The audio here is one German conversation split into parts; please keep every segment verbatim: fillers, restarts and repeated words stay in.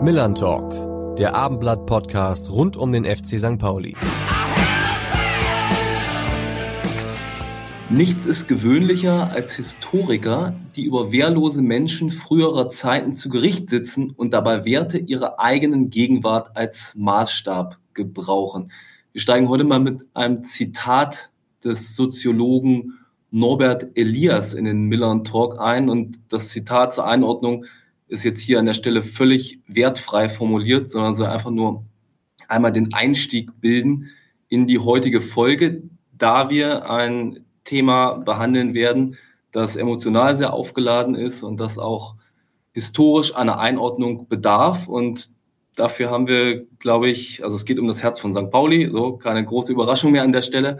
Millern Talk, der Abendblatt-Podcast rund um den F C Sankt Pauli. Nichts ist gewöhnlicher als Historiker, die über wehrlose Menschen früherer Zeiten zu Gericht sitzen und dabei Werte ihrer eigenen Gegenwart als Maßstab gebrauchen. Wir steigen heute mal mit einem Zitat des Soziologen Norbert Elias in den Millern Talk ein. Und das Zitat zur Einordnung ist jetzt hier an der Stelle völlig wertfrei formuliert, sondern soll einfach nur einmal den Einstieg bilden in die heutige Folge, da wir ein Thema behandeln werden, das emotional sehr aufgeladen ist und das auch historisch einer Einordnung bedarf. Und dafür haben wir, glaube ich, also es geht um das Herz von Sankt Pauli, so keine große Überraschung mehr an der Stelle.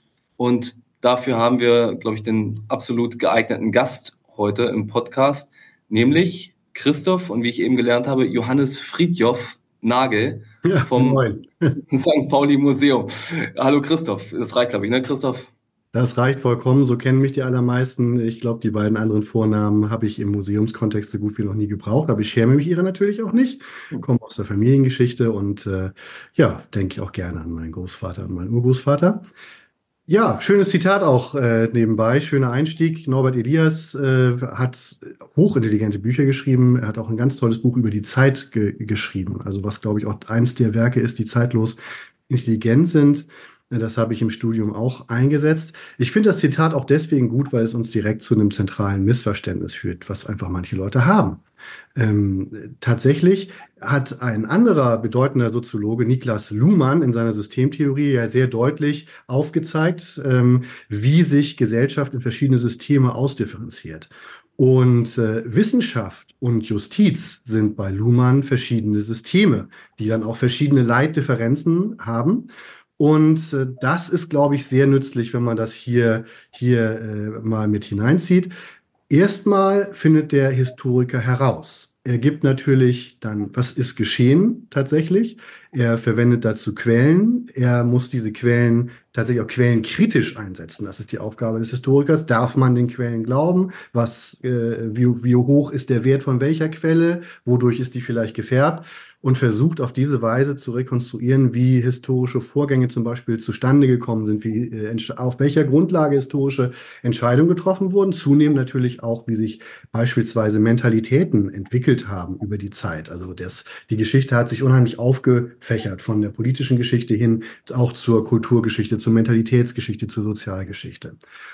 Und dafür haben wir, glaube ich, den absolut geeigneten Gast heute im Podcast, nämlich Christoph und wie ich eben gelernt habe, Johannes Fridtjof Nagel ja, vom Sankt Pauli Museum. Hallo Christoph, das reicht, glaube ich, ne Christoph? Das reicht vollkommen, so kennen mich die allermeisten. Ich glaube, die beiden anderen Vornamen habe ich im Museumskontext so gut wie noch nie gebraucht, aber ich schäme mich ihrer natürlich auch nicht. Ich komme aus der Familiengeschichte und äh, ja, denke ich auch gerne an meinen Großvater und meinen Urgroßvater. Ja, schönes Zitat auch äh, nebenbei, schöner Einstieg. Norbert Elias äh, hat hochintelligente Bücher geschrieben. Er hat auch ein ganz tolles Buch über die Zeit ge- geschrieben. Also was, glaube ich, auch eins der Werke ist, die zeitlos intelligent sind. Das habe ich im Studium auch eingesetzt. Ich finde das Zitat auch deswegen gut, weil es uns direkt zu einem zentralen Missverständnis führt, was einfach manche Leute haben. Ähm, tatsächlich hat ein anderer bedeutender Soziologe, Niklas Luhmann, in seiner Systemtheorie ja sehr deutlich aufgezeigt, ähm, wie sich Gesellschaft in verschiedene Systeme ausdifferenziert. Und äh, Wissenschaft und Justiz sind bei Luhmann verschiedene Systeme, die dann auch verschiedene Leitdifferenzen haben. Und äh, das ist, glaube ich, sehr nützlich, wenn man das hier, hier äh, mal mit hineinzieht. Erstmal findet der Historiker heraus. Er gibt natürlich dann, was ist geschehen tatsächlich. Er verwendet dazu Quellen. Er muss diese Quellen tatsächlich auch quellenkritisch einsetzen. Das ist die Aufgabe des Historikers. Darf man den Quellen glauben? Was, äh, wie, wie hoch ist der Wert von welcher Quelle? Wodurch ist die vielleicht gefärbt? Und versucht auf diese Weise zu rekonstruieren, wie historische Vorgänge zum Beispiel zustande gekommen sind, wie, äh, auf welcher Grundlage historische Entscheidungen getroffen wurden, zunehmend natürlich auch, wie sich beispielsweise Mentalitäten entwickelt haben über die Zeit. Also das, die Geschichte hat sich unheimlich aufgefächert, von der politischen Geschichte hin auch zur Kulturgeschichte, zur Mentalitätsgeschichte, zur Sozialgeschichte.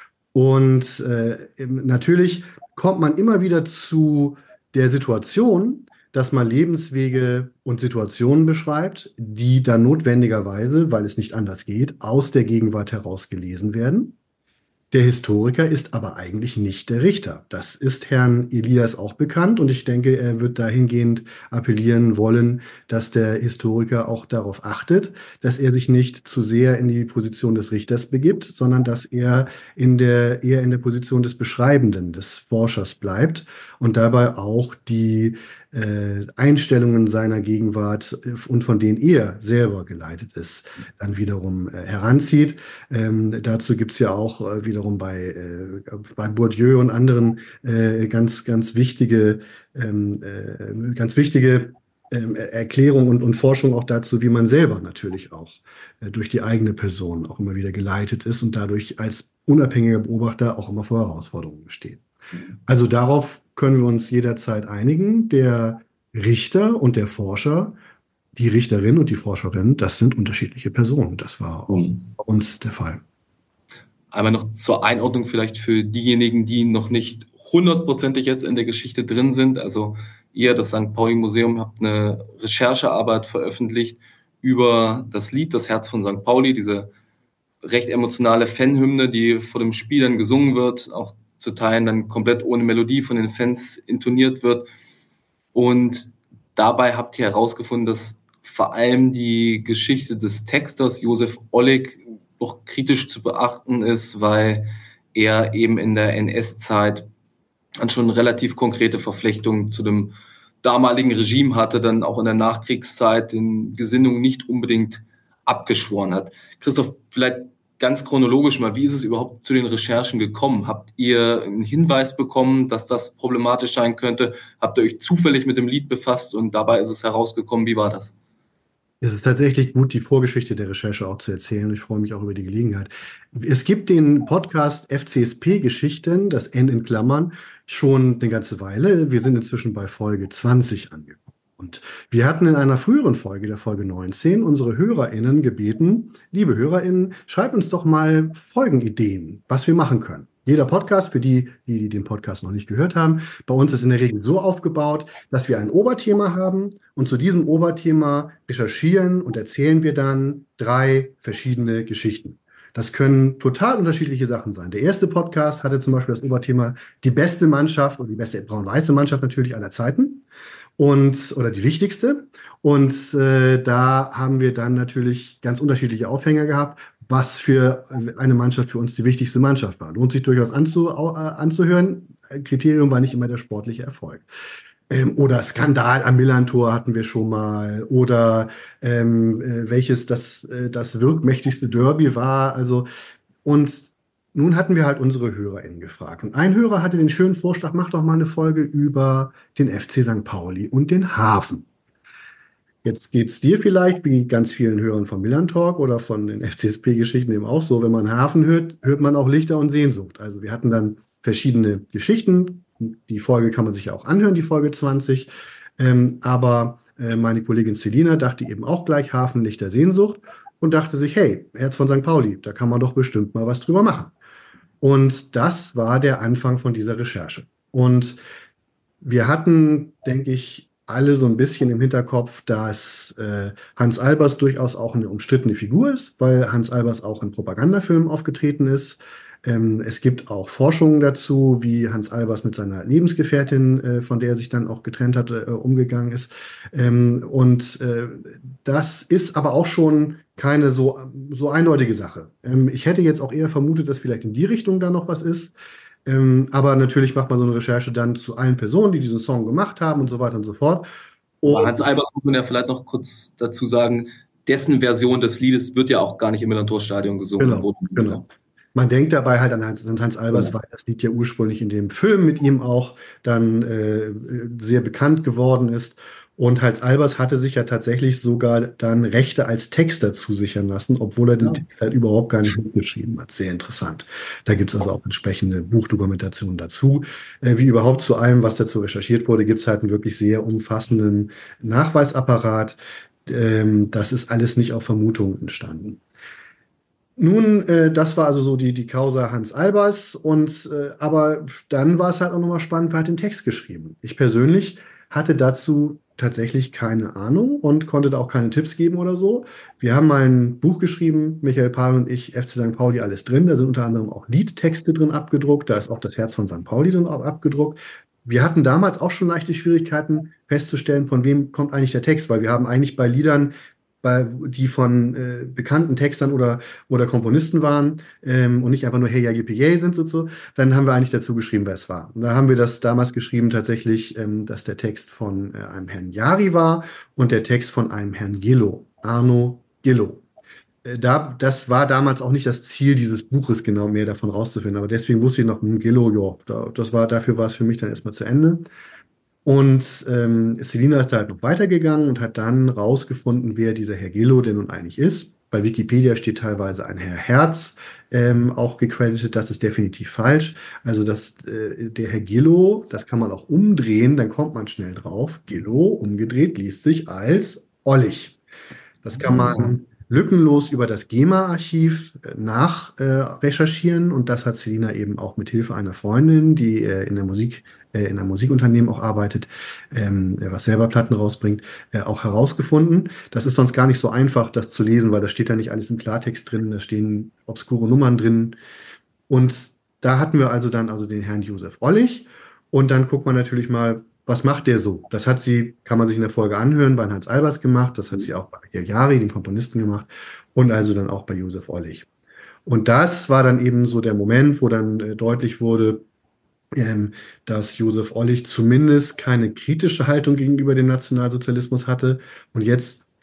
Und äh, natürlich kommt man immer wieder zu der Situation, dass man Lebenswege und Situationen beschreibt, die dann notwendigerweise, weil es nicht anders geht, aus der Gegenwart heraus gelesen werden. Der Historiker ist aber eigentlich nicht der Richter. Das ist Herrn Elias auch bekannt und ich denke, er wird dahingehend appellieren wollen, dass der Historiker auch darauf achtet, dass er sich nicht zu sehr in die Position des Richters begibt, sondern dass er in der, eher in der Position des Beschreibenden, des Forschers bleibt und dabei auch die äh, Einstellungen seiner Gegenwart äh, und von denen er selber geleitet ist, dann wiederum äh, heranzieht. Ähm, dazu gibt es ja auch äh, wiederum bei, äh, bei Bourdieu und anderen äh, ganz, ganz wichtige, ähm, äh, ganz wichtige ähm, Erklärungen und, und Forschung auch dazu, wie man selber natürlich auch äh, durch die eigene Person auch immer wieder geleitet ist und dadurch als unabhängiger Beobachter auch immer vor Herausforderungen steht. Also darauf können wir uns jederzeit einigen. Der Richter und der Forscher, die Richterin und die Forscherin, das sind unterschiedliche Personen. Das war auch bei uns der Fall. Einmal noch zur Einordnung vielleicht für diejenigen, die noch nicht hundertprozentig jetzt in der Geschichte drin sind. Also ihr, das Sankt Pauli Museum, habt eine Recherchearbeit veröffentlicht über das Lied Das Herz von Sankt Pauli, diese recht emotionale Fanhymne, die vor dem Spiel dann gesungen wird, auch zu Teilen dann komplett ohne Melodie von den Fans intoniert wird. Und dabei habt ihr herausgefunden, dass vor allem die Geschichte des Texters Josef Ollig doch kritisch zu beachten ist, weil er eben in der N S-Zeit dann schon relativ konkrete Verflechtungen zu dem damaligen Regime hatte, dann auch in der Nachkriegszeit den Gesinnungen nicht unbedingt abgeschworen hat. Christoph, vielleicht ganz chronologisch mal, wie ist es überhaupt zu den Recherchen gekommen? Habt ihr einen Hinweis bekommen, dass das problematisch sein könnte? Habt ihr euch zufällig mit dem Lied befasst und dabei ist es herausgekommen? Wie war das? Es ist tatsächlich gut, die Vorgeschichte der Recherche auch zu erzählen. Ich freue mich auch über die Gelegenheit. Es gibt den Podcast F C S P-Geschichten, das N in Klammern, schon eine ganze Weile. Wir sind inzwischen bei Folge zwanzig angekommen. Und wir hatten in einer früheren Folge, der Folge neunzehn, unsere HörerInnen gebeten, liebe HörerInnen, schreibt uns doch mal Folgenideen, was wir machen können. Jeder Podcast, für die, die den Podcast noch nicht gehört haben, bei uns ist in der Regel so aufgebaut, dass wir ein Oberthema haben und zu diesem Oberthema recherchieren und erzählen wir dann drei verschiedene Geschichten. Das können total unterschiedliche Sachen sein. Der erste Podcast hatte zum Beispiel das Oberthema die beste Mannschaft und die beste braun-weiße Mannschaft natürlich aller Zeiten. Und, oder die wichtigste. Und äh, da haben wir dann natürlich ganz unterschiedliche Aufhänger gehabt, was für eine Mannschaft für uns die wichtigste Mannschaft war. Lohnt sich durchaus anzu, äh, anzuhören. Kriterium war nicht immer der sportliche Erfolg. Ähm, oder Skandal am Millern-Tor hatten wir schon mal. Oder ähm, äh, welches das, äh, das wirkmächtigste Derby war. Also, und nun hatten wir halt unsere HörerInnen gefragt. Und ein Hörer hatte den schönen Vorschlag, mach doch mal eine Folge über den F C Sankt Pauli und den Hafen. Jetzt geht es dir vielleicht, wie ganz vielen Hörern von Millern Talk oder von den F C S P-Geschichten eben auch so, wenn man Hafen hört, hört man auch Lichter und Sehnsucht. Also wir hatten dann verschiedene Geschichten. Die Folge kann man sich ja auch anhören, die Folge zwanzig. Ähm, aber äh, meine Kollegin Selina dachte eben auch gleich Hafen, Lichter, Sehnsucht und dachte sich, hey, Herz von Sankt Pauli, da kann man doch bestimmt mal was drüber machen. Und das war der Anfang von dieser Recherche. Und wir hatten, denke ich, alle so ein bisschen im Hinterkopf, dass äh, Hans Albers durchaus auch eine umstrittene Figur ist, weil Hans Albers auch in Propagandafilmen aufgetreten ist. Ähm, es gibt auch Forschungen dazu, wie Hans Albers mit seiner Lebensgefährtin, äh, von der er sich dann auch getrennt hat, äh, umgegangen ist. Ähm, und äh, das ist aber auch schon keine so, so eindeutige Sache. Ähm, ich hätte jetzt auch eher vermutet, dass vielleicht in die Richtung da noch was ist. Ähm, aber natürlich macht man so eine Recherche dann zu allen Personen, die diesen Song gemacht haben und so weiter und so fort. Und Hans Albers muss man ja vielleicht noch kurz dazu sagen, dessen Version des Liedes wird ja auch gar nicht im Millern-Tor-Stadion gesungen. genau, Wurde, genau. Man denkt dabei halt an Hans, Hans Albers, Ja. weil das Lied ja ursprünglich in dem Film mit ihm auch dann äh, sehr bekannt geworden ist. Und Hans Albers hatte sich ja tatsächlich sogar dann Rechte als Texter zusichern lassen, obwohl er den Ja. Text halt überhaupt gar nicht mitgeschrieben hat. Sehr interessant. Da gibt es also auch entsprechende Buchdokumentationen dazu. Äh, wie überhaupt zu allem, was dazu recherchiert wurde, gibt es halt einen wirklich sehr umfassenden Nachweisapparat. Ähm, das ist alles nicht auf Vermutungen entstanden. Nun, äh, das war also so die, die Causa Hans Albers und äh, aber dann war es halt auch nochmal spannend, wer hat den Text geschrieben. Ich persönlich hatte dazu tatsächlich keine Ahnung und konnte da auch keine Tipps geben oder so. Wir haben mal ein Buch geschrieben, Michael Pahl und ich, F C Sankt Pauli, alles drin. Da sind unter anderem auch Liedtexte drin abgedruckt. Da ist auch das Herz von Sankt Pauli drin auch abgedruckt. Wir hatten damals auch schon leichte Schwierigkeiten festzustellen, von wem kommt eigentlich der Text, weil wir haben eigentlich bei Liedern, bei, die von äh, bekannten Textern oder, oder Komponisten waren ähm, und nicht einfach nur Hey Ja Yippie Yay sind so, so, dann haben wir eigentlich dazu geschrieben, wer es war. Und da haben wir das damals geschrieben tatsächlich, ähm, dass der Text von äh, einem Herrn Jari war und der Text von einem Herrn Gillo, Arno Gillo. Äh, da, das war damals auch nicht das Ziel dieses Buches, genau mehr davon rauszufinden, aber deswegen wusste ich noch, hm, Gillo, ja, da, das war, dafür war es für mich dann erstmal zu Ende. Und ähm, Selina ist da halt noch weitergegangen und hat dann rausgefunden, wer dieser Herr Gillo denn nun eigentlich ist. Bei Wikipedia steht teilweise ein Herr Herz ähm, auch gecredited. Das ist definitiv falsch. Also das, äh, der Herr Gillo, das kann man auch umdrehen, dann kommt man schnell drauf. Gillo, umgedreht, liest sich als Ollich. Das kann man lückenlos über das GEMA-Archiv äh, nachrecherchieren äh, und das hat Selina eben auch mit Hilfe einer Freundin, die äh, in der Musik in einem Musikunternehmen auch arbeitet, ähm, was selber Platten rausbringt, äh, auch herausgefunden. Das ist sonst gar nicht so einfach, das zu lesen, weil da steht ja nicht alles im Klartext drin, da stehen obskure Nummern drin. Und da hatten wir also dann also den Herrn Josef Ollich und dann guckt man natürlich mal, was macht der so? Das hat sie, kann man sich in der Folge anhören, bei Hans Albers gemacht, das hat sie auch bei Michael Jari, dem Komponisten, gemacht und also dann auch bei Josef Ollich. Und das war dann eben so der Moment, wo dann äh, deutlich wurde, Ähm, dass Josef Ollich zumindest keine kritische Haltung gegenüber dem Nationalsozialismus hatte. Und jetzt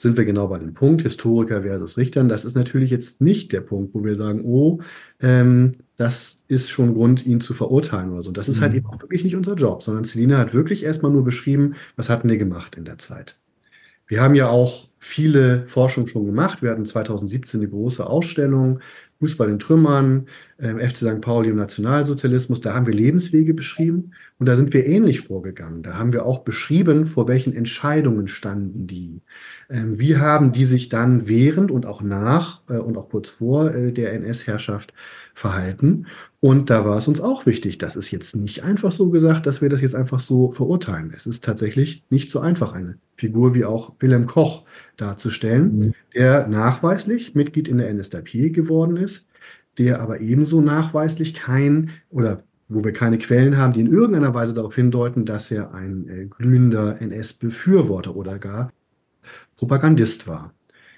sind wir genau bei dem Punkt, Historiker versus Richtern. Das ist natürlich jetzt nicht der Punkt, wo wir sagen, oh, ähm, das ist schon Grund, ihn zu verurteilen oder so. Das ist halt eben Mhm. auch wirklich nicht unser Job, sondern Selina hat wirklich erstmal nur beschrieben, was hatten wir gemacht in der Zeit. Wir haben ja auch viele Forschung schon gemacht. Wir hatten zwanzig siebzehn eine große Ausstellung, Fußball in Trümmern, ähm, F C Sankt Pauli im Nationalsozialismus. Da haben wir Lebenswege beschrieben und da sind wir ähnlich vorgegangen. Da haben wir auch beschrieben, vor welchen Entscheidungen standen die. Ähm, wie haben die sich dann während und auch nach äh, und auch kurz vor äh, der N S-Herrschaft verhalten. Und da war es uns auch wichtig, das ist jetzt nicht einfach so gesagt, dass wir das jetzt einfach so verurteilen. Es ist tatsächlich nicht so einfach, eine Figur wie auch Wilhelm Koch darzustellen, Mhm. der nachweislich Mitglied in der N S D A P geworden ist, der aber ebenso nachweislich kein oder wo wir keine Quellen haben, die in irgendeiner Weise darauf hindeuten, dass er ein äh, glühender N S-Befürworter oder gar Propagandist war.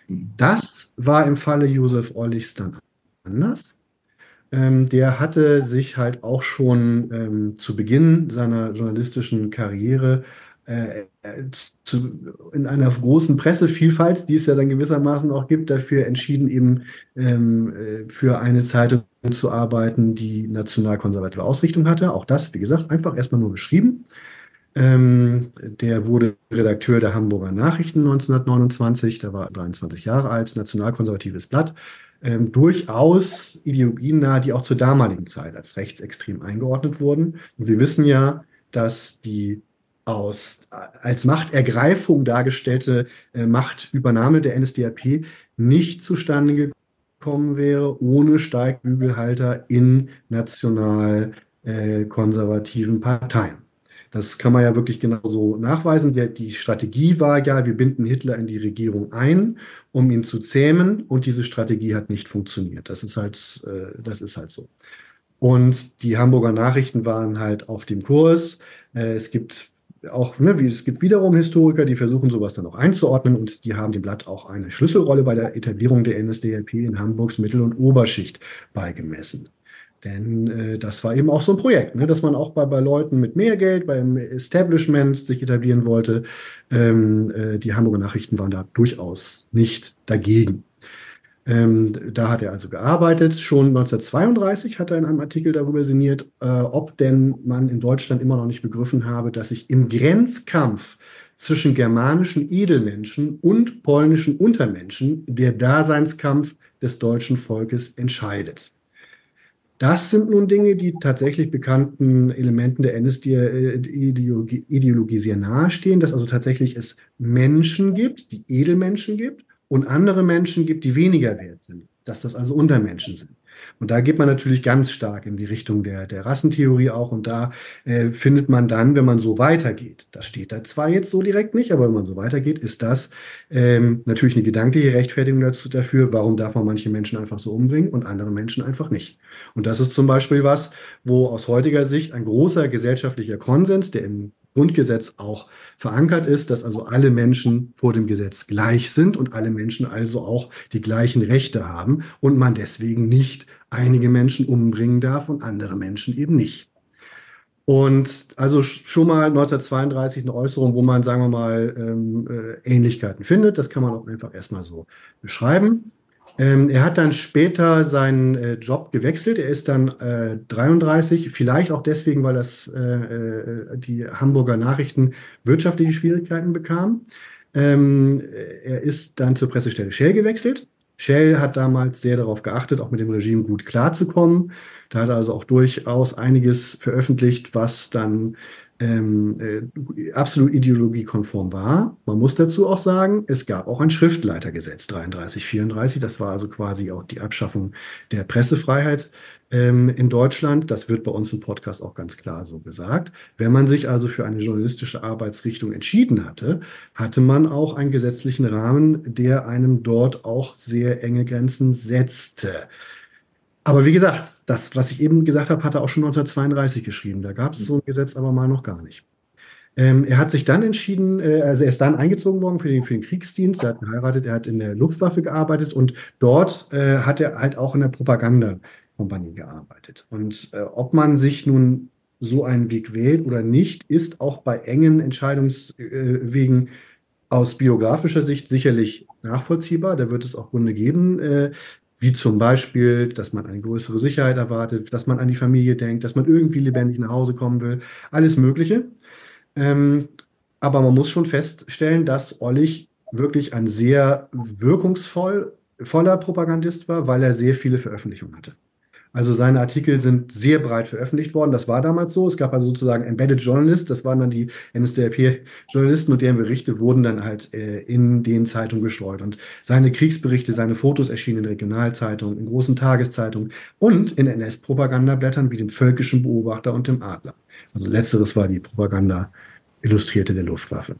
Das war im Falle Josef Orlichs dann anders. Ähm, der hatte sich halt auch schon ähm, zu Beginn seiner journalistischen Karriere äh, äh, zu, in einer großen Pressevielfalt, die es ja dann gewissermaßen auch gibt, dafür entschieden, eben ähm, äh, für eine Zeitung zu arbeiten, die nationalkonservative Ausrichtung hatte. Auch das, wie gesagt, einfach erstmal nur beschrieben. Ähm, der wurde Redakteur der Hamburger Nachrichten neunzehnhundertneunundzwanzig, da war er dreiundzwanzig Jahre alt, nationalkonservatives Blatt, ähm, durchaus ideologienah, die auch zur damaligen Zeit als rechtsextrem eingeordnet wurden. Und wir wissen ja, dass die aus, als Machtergreifung dargestellte äh, Machtübernahme der N S D A P nicht zustande gekommen wäre ohne Steigbügelhalter in national äh, konservativen Parteien. Das kann man ja wirklich genauso nachweisen. Die, die Strategie war ja, wir binden Hitler in die Regierung ein, um ihn zu zähmen, und diese Strategie hat nicht funktioniert. Das ist halt, äh, das ist halt so. Und die Hamburger Nachrichten waren halt auf dem Kurs. Äh, es gibt auch, ne, wie, es gibt wiederum Historiker, die versuchen, sowas dann auch einzuordnen, und die haben dem Blatt auch eine Schlüsselrolle bei der Etablierung der N S D A P in Hamburgs Mittel- und Oberschicht beigemessen. Denn äh, das war eben auch so ein Projekt, ne, dass man auch bei, bei Leuten mit mehr Geld, beim Establishment sich etablieren wollte. Ähm, äh, die Hamburger Nachrichten waren da durchaus nicht dagegen. Ähm, da hat er also gearbeitet. Schon neunzehnhundertzweiunddreißig hat er in einem Artikel darüber sinniert, äh, ob denn man in Deutschland immer noch nicht begriffen habe, dass sich im Grenzkampf zwischen germanischen Edelmenschen und polnischen Untermenschen der Daseinskampf des deutschen Volkes entscheidet. Das sind nun Dinge, die tatsächlich bekannten Elementen der N S D-Ideologie sehr nahestehen, dass also tatsächlich es Menschen gibt, die Edelmenschen gibt, und andere Menschen gibt, die weniger wert sind, dass das also Untermenschen sind. Und da geht man natürlich ganz stark in die Richtung der, der Rassentheorie auch, und da äh, findet man dann, wenn man so weitergeht, das steht da zwar jetzt so direkt nicht, aber wenn man so weitergeht, ist das ähm, natürlich eine gedankliche Rechtfertigung dazu, dafür, warum darf man manche Menschen einfach so umbringen und andere Menschen einfach nicht. Und das ist zum Beispiel was, wo aus heutiger Sicht ein großer gesellschaftlicher Konsens, der im Grundgesetz auch verankert ist, dass also alle Menschen vor dem Gesetz gleich sind und alle Menschen also auch die gleichen Rechte haben und man deswegen nicht einige Menschen umbringen darf und andere Menschen eben nicht. Und also schon mal neunzehnhundertzweiunddreißig eine Äußerung, wo man, sagen wir mal, ähm, äh, Ähnlichkeiten findet. Das kann man auch einfach erstmal so beschreiben. Ähm, er hat dann später seinen äh, Job gewechselt. Er ist dann äh, dreiunddreißig, vielleicht auch deswegen, weil das, äh, äh, die Hamburger Nachrichten wirtschaftliche Schwierigkeiten bekamen. Ähm, er ist dann zur Pressestelle Shell gewechselt. Shell hat damals sehr darauf geachtet, auch mit dem Regime gut klarzukommen. Da hat er also auch durchaus einiges veröffentlicht, was dann ähm, äh, absolut ideologiekonform war. Man muss dazu auch sagen, es gab auch ein Schriftleitergesetz dreiunddreißig, vierunddreißig. Das war also quasi auch die Abschaffung der Pressefreiheit ähm, in Deutschland. Das wird bei uns im Podcast auch ganz klar so gesagt. Wenn man sich also für eine journalistische Arbeitsrichtung entschieden hatte, hatte man auch einen gesetzlichen Rahmen, der einem dort auch sehr enge Grenzen setzte. Aber wie gesagt, das, was ich eben gesagt habe, hat er auch schon neunzehnhundertzweiunddreißig geschrieben. Da gab es so ein Gesetz aber mal noch gar nicht. Ähm, er hat sich dann entschieden, äh, also er ist dann eingezogen worden für den, für den Kriegsdienst. Er hat geheiratet, er hat in der Luftwaffe gearbeitet, und dort äh, hat er halt auch in der Propagandakompanie gearbeitet. Und äh, ob man sich nun so einen Weg wählt oder nicht, ist auch bei engen Entscheidungswegen aus biografischer Sicht sicherlich nachvollziehbar. Da wird es auch Gründe geben, äh, wie zum Beispiel, dass man eine größere Sicherheit erwartet, dass man an die Familie denkt, dass man irgendwie lebendig nach Hause kommen will. Alles Mögliche. Ähm, aber man muss schon feststellen, dass Ollich wirklich ein sehr wirkungsvoll, voller Propagandist war, weil er sehr viele Veröffentlichungen hatte. Also seine Artikel sind sehr breit veröffentlicht worden. Das war damals so. Es gab also sozusagen Embedded Journalists. Das waren dann die N S D A P-Journalisten und deren Berichte wurden dann halt äh, in den Zeitungen gestreut. Und seine Kriegsberichte, seine Fotos erschienen in Regionalzeitungen, in großen Tageszeitungen und in N S-Propagandablättern wie dem Völkischen Beobachter und dem Adler. Also letzteres war die Propaganda Illustrierte der Luftwaffe.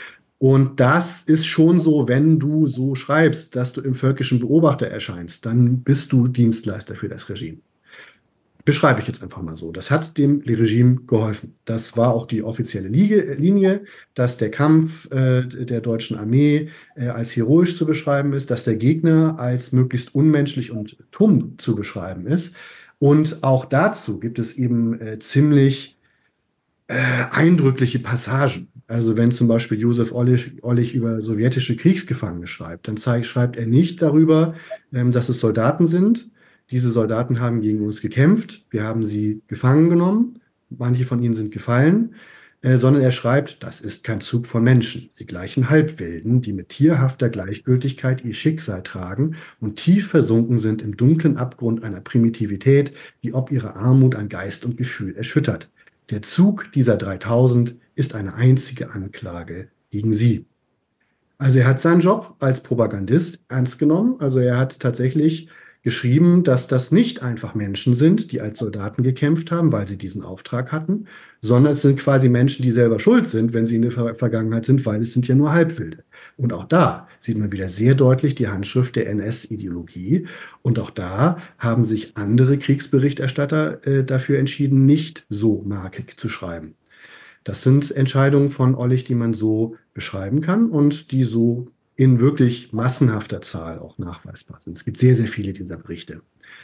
Und das ist schon so, wenn du so schreibst, dass du im Völkischen Beobachter erscheinst, dann bist du Dienstleister für das Regime. Beschreibe ich jetzt einfach mal so. Das hat dem Regime geholfen. Das war auch die offizielle Linie, dass der Kampf äh, der deutschen Armee äh, als heroisch zu beschreiben ist, dass der Gegner als möglichst unmenschlich und tumm zu beschreiben ist. Und auch dazu gibt es eben äh, ziemlich äh, eindrückliche Passagen. Also wenn zum Beispiel Josef Ollich, Ollich über sowjetische Kriegsgefangene schreibt, dann zeigt, schreibt er nicht darüber, ähm, dass es Soldaten sind. Diese Soldaten haben gegen uns gekämpft, wir haben sie gefangen genommen, manche von ihnen sind gefallen, äh, sondern er schreibt, das ist kein Zug von Menschen, die gleichen Halbwilden, die mit tierhafter Gleichgültigkeit ihr Schicksal tragen und tief versunken sind im dunklen Abgrund einer Primitivität, die ob ihre Armut an Geist und Gefühl erschüttert. Der Zug dieser dreitausend ist eine einzige Anklage gegen sie. Also er hat seinen Job als Propagandist ernst genommen. Also er hat tatsächlich geschrieben, dass das nicht einfach Menschen sind, die als Soldaten gekämpft haben, weil sie diesen Auftrag hatten, sondern es sind quasi Menschen, die selber schuld sind, wenn sie in der Ver Vergangenheit sind, weil es sind ja nur Halbwilde. Und auch da sieht man wieder sehr deutlich die Handschrift der N S-Ideologie. Und auch da haben sich andere Kriegsberichterstatter äh, dafür entschieden, nicht so markig zu schreiben. Das sind Entscheidungen von Ollich, die man so beschreiben kann und die so in wirklich massenhafter Zahl auch nachweisbar sind. Es gibt sehr, sehr viele dieser Berichte.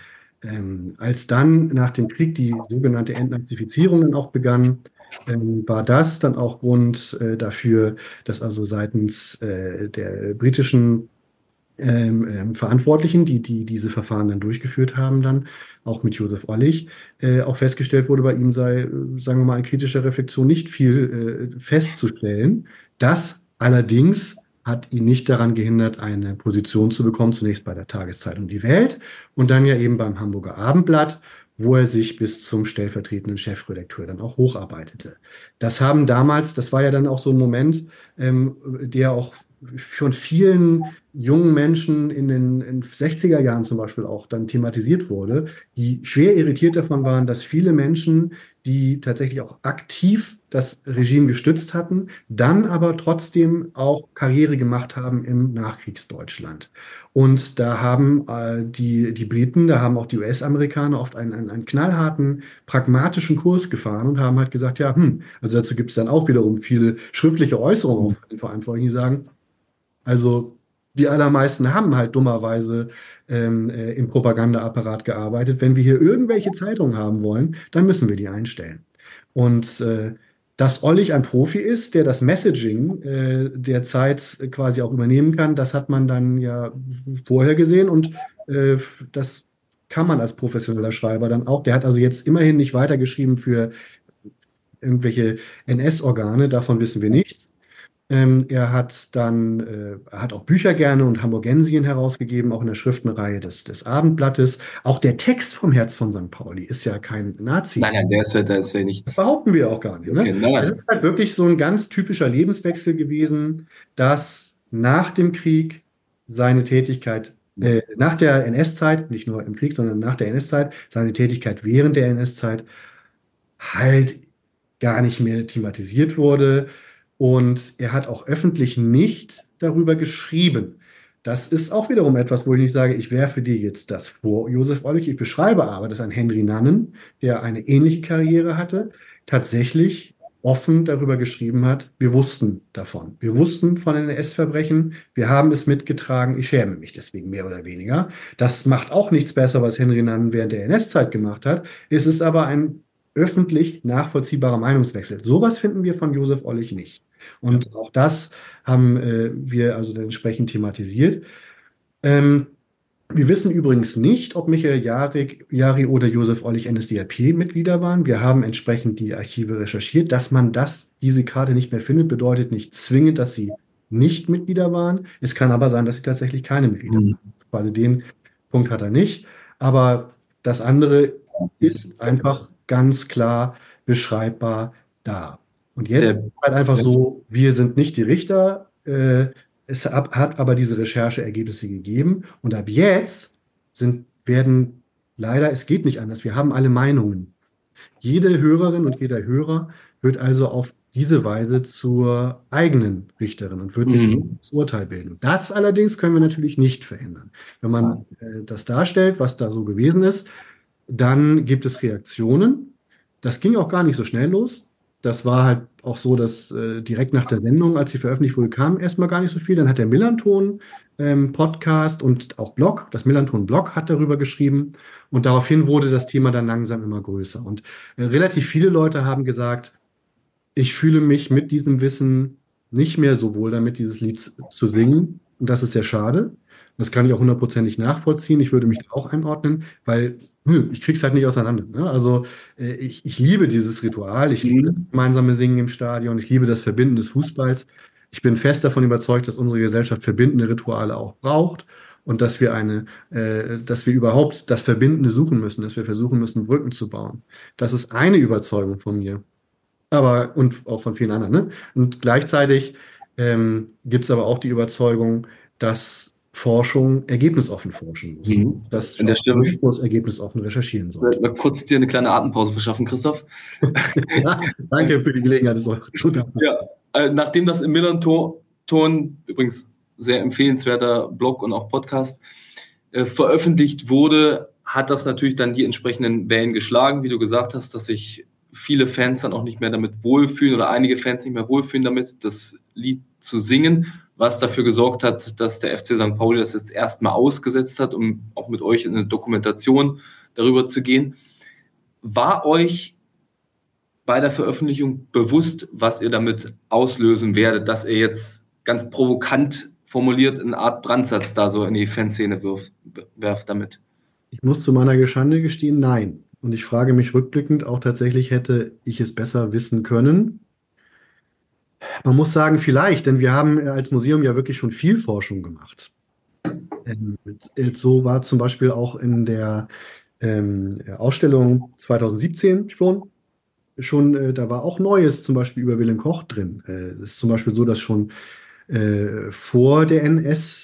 Ähm, als dann nach dem Krieg die sogenannte Entnazifizierung dann auch begann, ähm, war das dann auch Grund äh, dafür, dass also seitens äh, der britischen ähm, ähm, Verantwortlichen, die, die diese Verfahren dann durchgeführt haben, dann auch mit Josef Ollich, äh, auch festgestellt wurde, bei ihm sei, äh, sagen wir mal, in kritischer Reflexion nicht viel äh, festzustellen. Das allerdings hat ihn nicht daran gehindert, eine Position zu bekommen, zunächst bei der Tageszeitung Die Welt und dann ja eben beim Hamburger Abendblatt, wo er sich bis zum stellvertretenden Chefredakteur dann auch hocharbeitete. Das haben damals, das war ja dann auch so ein Moment, ähm, der auch von vielen jungen Menschen in den in sechziger Jahren zum Beispiel auch dann thematisiert wurde, die schwer irritiert davon waren, dass viele Menschen, die tatsächlich auch aktiv das Regime gestützt hatten, dann aber trotzdem auch Karriere gemacht haben im Nachkriegsdeutschland. Und da haben äh, die, die Briten, da haben auch die U S-Amerikaner oft einen, einen, einen knallharten, pragmatischen Kurs gefahren und haben halt gesagt, ja, hm, also dazu gibt es dann auch wiederum viele schriftliche Äußerungen von den Verantwortlichen, die sagen, also die allermeisten haben halt dummerweise ähm, äh, im Propagandaapparat gearbeitet. Wenn wir hier irgendwelche Zeitungen haben wollen, dann müssen wir die einstellen. Und äh, dass Ollich ein Profi ist, der das Messaging äh, der Zeit quasi auch übernehmen kann, das hat man dann ja vorher gesehen und äh, das kann man als professioneller Schreiber dann auch. Der hat also jetzt immerhin nicht weitergeschrieben für irgendwelche N S-Organe, davon wissen wir nichts. Ähm, er hat dann, äh, er hat auch Bücher gerne und Hamburgensien herausgegeben, auch in der Schriftenreihe des, des Abendblattes. Auch der Text vom Herz von Sankt Pauli ist ja kein Nazi. Nein, nein, der ist ja, der ist ja Das nichts. behaupten wir auch gar nicht. Ne? Okay, nein, nein. Es ist halt wirklich so ein ganz typischer Lebenswechsel gewesen, dass nach dem Krieg seine Tätigkeit, äh, nach der N S-Zeit, nicht nur im Krieg, sondern nach der N S-Zeit, seine Tätigkeit während der N S-Zeit halt gar nicht mehr thematisiert wurde. Und er hat auch öffentlich nicht darüber geschrieben. Das ist auch wiederum etwas, wo ich nicht sage, ich werfe dir jetzt das vor, Josef Ollich. Ich beschreibe aber, dass ein Henry Nannen, der eine ähnliche Karriere hatte, tatsächlich offen darüber geschrieben hat, wir wussten davon. Wir wussten von N S-Verbrechen, wir haben es mitgetragen, ich schäme mich deswegen mehr oder weniger. Das macht auch nichts besser, was Henry Nannen während der N S-Zeit gemacht hat. Es ist aber ein öffentlich nachvollziehbarer Meinungswechsel. Sowas finden wir von Josef Ollich nicht. Und ja. auch das haben äh, wir also dann entsprechend thematisiert. Ähm, wir wissen übrigens nicht, ob Michael Jari, Jari oder Josef Ollich N S D A P-Mitglieder waren. Wir haben entsprechend die Archive recherchiert. Dass man das, diese Karte nicht mehr findet, bedeutet nicht zwingend, dass sie nicht Mitglieder waren. Es kann aber sein, dass sie tatsächlich keine Mitglieder mhm. waren. Quasi den Punkt hat er nicht. Aber das andere ist einfach ganz klar beschreibbar da. Und jetzt Der, ist halt einfach so, wir sind nicht die Richter, äh, es hat, hat aber diese Rechercheergebnisse gegeben. Und ab jetzt sind, werden leider, es geht nicht anders, wir haben alle Meinungen. Jede Hörerin und jeder Hörer wird also auf diese Weise zur eigenen Richterin und wird sich mhm. das Urteil bilden. Das allerdings können wir natürlich nicht verhindern. Wenn man äh, das darstellt, was da so gewesen ist, dann gibt es Reaktionen. Das ging auch gar nicht so schnell los. Das war halt auch so, dass äh, direkt nach der Sendung, als sie veröffentlicht wurde, kam erstmal gar nicht so viel. Dann hat der Millanton ähm, Podcast und auch Blog, das Millanton Blog hat darüber geschrieben. Und daraufhin wurde das Thema dann langsam immer größer. Und äh, relativ viele Leute haben gesagt, ich fühle mich mit diesem Wissen nicht mehr so wohl damit, dieses Lied zu singen. Und das ist sehr schade. Das kann ich auch hundertprozentig nachvollziehen. Ich würde mich da auch einordnen, weil hm, ich krieg's halt nicht auseinander. Ne? Also äh, ich, ich liebe dieses Ritual, ich liebe das gemeinsame Singen im Stadion, ich liebe das Verbinden des Fußballs. Ich bin fest davon überzeugt, dass unsere Gesellschaft verbindende Rituale auch braucht und dass wir eine, äh, dass wir überhaupt das Verbindende suchen müssen, dass wir versuchen müssen, Brücken zu bauen. Das ist eine Überzeugung von mir. Aber, und auch von vielen anderen. Ne? Und gleichzeitig ähm, gibt es aber auch die Überzeugung, dass Forschung ergebnisoffen forschen muss. Mhm. Dass An der Stelle ergebnisoffen recherchieren sollte. Mal kurz dir eine kleine Atempause verschaffen, Christoph. Ja, danke für die Gelegenheit. Das ist ja, äh, nachdem das im Millanton, übrigens sehr empfehlenswerter Blog und auch Podcast, äh, veröffentlicht wurde, hat das natürlich dann die entsprechenden Wellen geschlagen, wie du gesagt hast, dass sich viele Fans dann auch nicht mehr damit wohlfühlen oder einige Fans nicht mehr wohlfühlen damit, das Lied zu singen, was dafür gesorgt hat, dass der F C Sankt Pauli das jetzt erstmal ausgesetzt hat, um auch mit euch in eine Dokumentation darüber zu gehen. War euch bei der Veröffentlichung bewusst, was ihr damit auslösen werdet, dass ihr jetzt ganz provokant formuliert eine Art Brandsatz da so in die Fanszene wirft, werft damit? Ich muss zu meiner Geschande gestehen, nein. Und ich frage mich rückblickend auch tatsächlich, hätte ich es besser wissen können? Man muss sagen, vielleicht, denn wir haben als Museum ja wirklich schon viel Forschung gemacht. Ähm, so war zum Beispiel auch in der ähm, Ausstellung zweitausendsiebzehn schon, schon äh, da war auch Neues zum Beispiel über Wilhelm Koch drin. Es äh, ist zum Beispiel so, dass schon äh, vor der N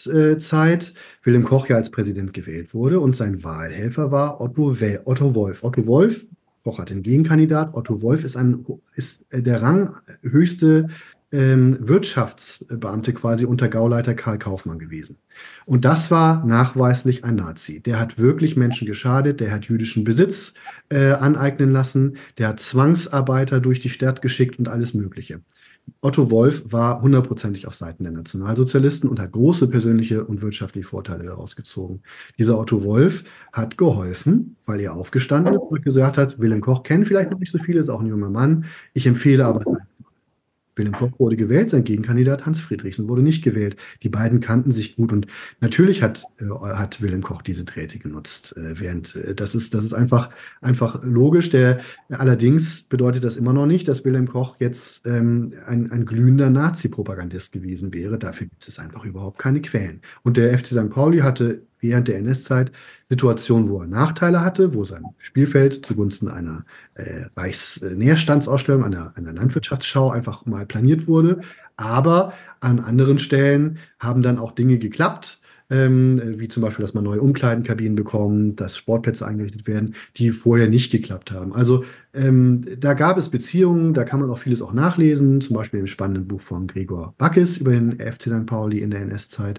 S-Zeit Wilhelm Koch ja als Präsident gewählt wurde und sein Wahlhelfer war Otto, We Otto Wolff. Otto Wolff, Koch hat den Gegenkandidat, Otto Wolff ist, ein, ist der ranghöchste ähm, Wirtschaftsbeamte quasi unter Gauleiter Karl Kaufmann gewesen. Und das war nachweislich ein Nazi. Der hat wirklich Menschen geschadet, der hat jüdischen Besitz äh, aneignen lassen, der hat Zwangsarbeiter durch die Stadt geschickt und alles Mögliche. Otto Wolff war hundertprozentig auf Seiten der Nationalsozialisten und hat große persönliche und wirtschaftliche Vorteile daraus gezogen. Dieser Otto Wolff hat geholfen, weil er aufgestanden ist und gesagt hat, Wilhelm Koch kennen vielleicht noch nicht so viele, ist auch ein junger Mann, ich empfehle aber Wilhelm Koch wurde gewählt, sein Gegenkandidat Hans Friedrichsen wurde nicht gewählt. Die beiden kannten sich gut und natürlich hat, äh, hat Wilhelm Koch diese Drähte genutzt. Äh, während äh, das ist, das ist einfach, einfach logisch. Der, allerdings bedeutet das immer noch nicht, dass Wilhelm Koch jetzt ähm, ein, ein glühender Nazi-Propagandist gewesen wäre. Dafür gibt es einfach überhaupt keine Quellen. Und der F C Sankt Pauli hatte während der N S-Zeit Situationen, wo er Nachteile hatte, wo sein Spielfeld zugunsten einer äh, Reichsnährstandsausstellung, einer, einer Landwirtschaftsschau einfach mal planiert wurde. Aber an anderen Stellen haben dann auch Dinge geklappt, ähm, wie zum Beispiel, dass man neue Umkleidenkabinen bekommt, dass Sportplätze eingerichtet werden, die vorher nicht geklappt haben. Also ähm, da gab es Beziehungen, da kann man auch vieles auch nachlesen, zum Beispiel im spannenden Buch von Gregor Backes über den F C Sankt Pauli in der N S-Zeit.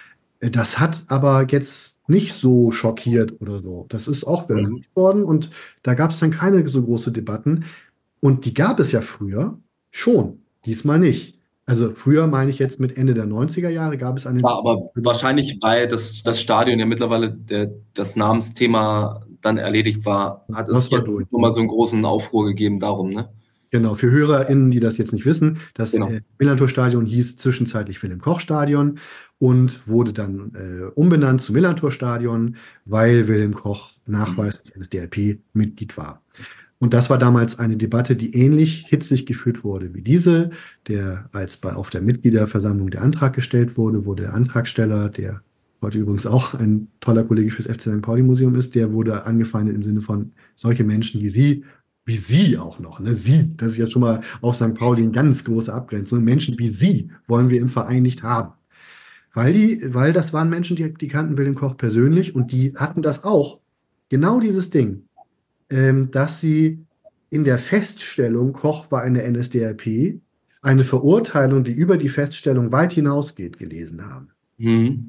Das hat aber jetzt nicht so schockiert oder so. Das ist auch veröffentlicht mhm. worden und da gab es dann keine so große Debatten. Und die gab es ja früher schon, diesmal nicht. Also früher meine ich jetzt mit Ende der neunziger Jahre gab es eine... Ja, aber wahrscheinlich, weil das, das Stadion ja mittlerweile der, das Namensthema dann erledigt war, hat es jetzt nochmal so einen großen Aufruhr gegeben darum, ne? Genau, für HörerInnen, die das jetzt nicht wissen, das Genau. äh, Millerntor-Stadion hieß zwischenzeitlich Wilhelm-Koch-Stadion und wurde dann äh, umbenannt zu Millerntor-Stadion, weil Wilhelm Koch nachweislich N S D A P-Mitglied war. Und das war damals eine Debatte, die ähnlich hitzig geführt wurde wie diese, der als bei auf der Mitgliederversammlung der Antrag gestellt wurde, wurde der Antragsteller, der heute übrigens auch ein toller Kollege fürs F C Sankt Pauli Museum ist, der wurde angefeindet im Sinne von solche Menschen wie Sie, wie Sie auch noch, ne? Sie, das ist ja schon mal auf Sankt Pauli eine ganz große Abgrenzung. Menschen wie Sie wollen wir im Verein nicht haben. Weil die, weil das waren Menschen, die, die kannten Wilhelm Koch persönlich und die hatten das auch, genau dieses Ding, ähm, dass sie in der Feststellung, Koch war in der N S D A P, eine Verurteilung, die über die Feststellung weit hinausgeht, gelesen haben. Mhm.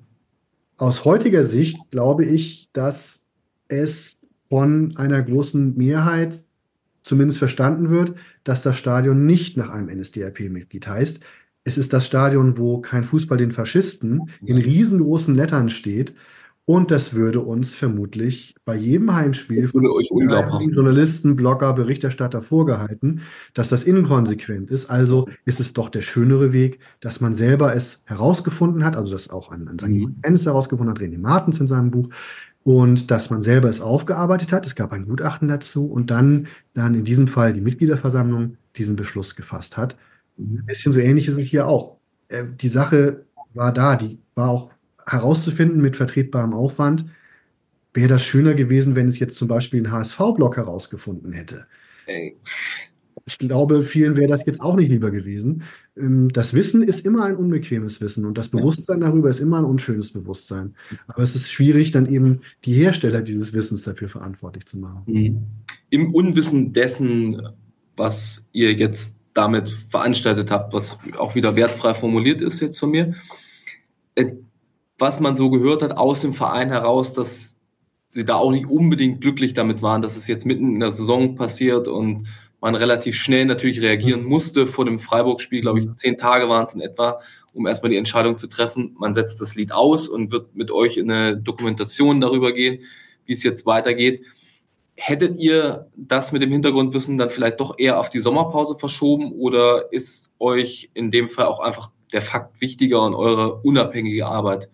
Aus heutiger Sicht glaube ich, dass es von einer großen Mehrheit zumindest verstanden wird, dass das Stadion nicht nach einem N S D A P-Mitglied heißt. Es ist das Stadion, wo kein Fußball den Faschisten in riesengroßen Lettern steht. Und das würde uns vermutlich bei jedem Heimspiel Das würde von euch unglaubhaft machen. Journalisten, Blogger, Berichterstatter vorgehalten, dass das inkonsequent ist. Also ist es doch der schönere Weg, dass man selber es herausgefunden hat, also das auch an, an Sankt Mhm. Ennis herausgefunden hat, René Martens in seinem Buch, und dass man selber es aufgearbeitet hat. Es gab ein Gutachten dazu und dann, dann in diesem Fall die Mitgliederversammlung diesen Beschluss gefasst hat. Ein bisschen so ähnlich ist es hier auch. Äh, die Sache war da, die war auch herauszufinden mit vertretbarem Aufwand. Wäre das schöner gewesen, wenn es jetzt zum Beispiel ein H S V-Blog herausgefunden hätte. Ey. Ich glaube, vielen wäre das jetzt auch nicht lieber gewesen. Ähm, Das Wissen ist immer ein unbequemes Wissen und das Bewusstsein darüber ist immer ein unschönes Bewusstsein. Aber es ist schwierig, dann eben die Hersteller dieses Wissens dafür verantwortlich zu machen. Mhm. Im Unwissen dessen, was ihr jetzt damit veranstaltet habt, was auch wieder wertfrei formuliert ist jetzt von mir, äh, was man so gehört hat aus dem Verein heraus, dass sie da auch nicht unbedingt glücklich damit waren, dass es jetzt mitten in der Saison passiert und man relativ schnell natürlich reagieren musste. Vor dem Freiburg-Spiel, glaube ich, zehn Tage waren es in etwa, um erstmal die Entscheidung zu treffen. Man setzt das Lied aus und wird mit euch in eine Dokumentation darüber gehen, wie es jetzt weitergeht. Hättet ihr das mit dem Hintergrundwissen dann vielleicht doch eher auf die Sommerpause verschoben oder ist euch in dem Fall auch einfach der Fakt wichtiger und eure unabhängige Arbeit?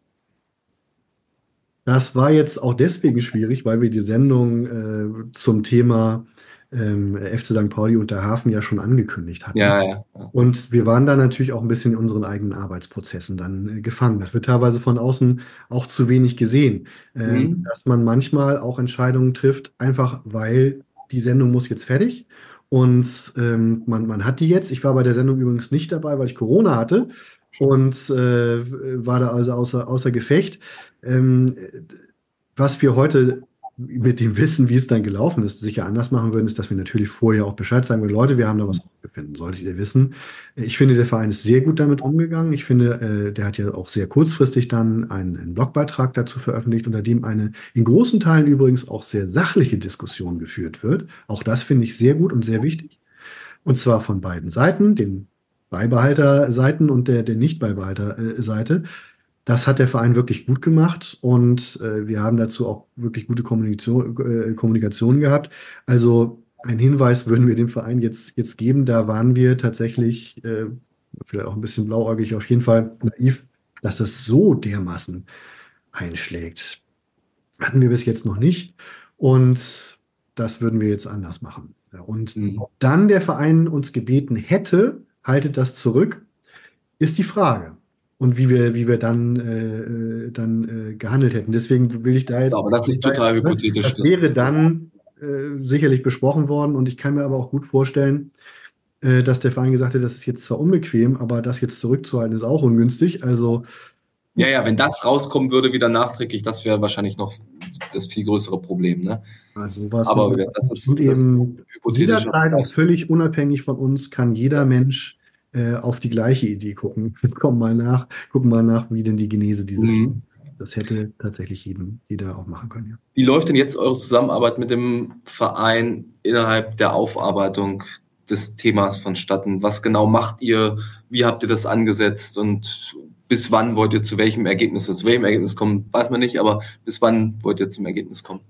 Das war jetzt auch deswegen schwierig, weil wir die Sendung äh, zum Thema ähm, F C Sankt Pauli und der Hafen ja schon angekündigt hatten. Ja, ja. ja. Und wir waren da natürlich auch ein bisschen in unseren eigenen Arbeitsprozessen dann äh, gefangen. Das wird teilweise von außen auch zu wenig gesehen, ähm, Mhm. dass man manchmal auch Entscheidungen trifft, einfach weil die Sendung muss jetzt fertig und ähm, man, man hat die jetzt. Ich war bei der Sendung übrigens nicht dabei, weil ich Corona hatte und äh, war da also außer, außer Gefecht. Ähm, Was wir heute mit dem Wissen, wie es dann gelaufen ist, sicher anders machen würden, ist, dass wir natürlich vorher auch Bescheid sagen würden, Leute, wir haben da was aufgefunden, solltet ihr wissen. Ich finde, der Verein ist sehr gut damit umgegangen. Ich finde, äh, der hat ja auch sehr kurzfristig dann einen, einen Blogbeitrag dazu veröffentlicht, unter dem eine in großen Teilen übrigens auch sehr sachliche Diskussion geführt wird. Auch das finde ich sehr gut und sehr wichtig. Und zwar von beiden Seiten, den Beibehalterseiten und der, der Nicht-Beibehalter-Seite. Das hat der Verein wirklich gut gemacht und äh, wir haben dazu auch wirklich gute Kommunikation, äh, Kommunikation gehabt. Also einen Hinweis würden wir dem Verein jetzt, jetzt geben. Da waren wir tatsächlich, äh, vielleicht auch ein bisschen blauäugig, auf jeden Fall naiv, dass das so dermaßen einschlägt. Hatten wir bis jetzt noch nicht und das würden wir jetzt anders machen. Ja, und Mhm. ob dann der Verein uns gebeten hätte, haltet das zurück, ist die Frage. Und wie wir, wie wir dann, äh, dann äh, gehandelt hätten. Deswegen will ich da jetzt. Ja, aber das ist total hypothetisch. Das wäre dann äh, sicherlich besprochen worden. Und ich kann mir aber auch gut vorstellen, äh, dass der Verein gesagt hat, das ist jetzt zwar unbequem, aber das jetzt zurückzuhalten ist auch ungünstig. Also. Ja, ja, wenn das rauskommen würde, wieder nachträglich, das wäre wahrscheinlich noch das viel größere Problem. Ne? Also was Aber das ist, und das eben ist hypothetisch. jederzeit und völlig unabhängig von uns kann jeder Mensch äh, auf die gleiche Idee gucken. Komm mal nach, gucken mal nach, wie denn die Genese dieses. Mhm. Das hätte tatsächlich jedem, jeder auch machen können. Ja. Wie läuft denn jetzt eure Zusammenarbeit mit dem Verein innerhalb der Aufarbeitung des Themas vonstatten? Was genau macht ihr? Wie habt ihr das angesetzt? Und bis wann wollt ihr zu welchem Ergebnis, zu welchem Ergebnis kommen, weiß man nicht, aber bis wann wollt ihr zum Ergebnis kommen?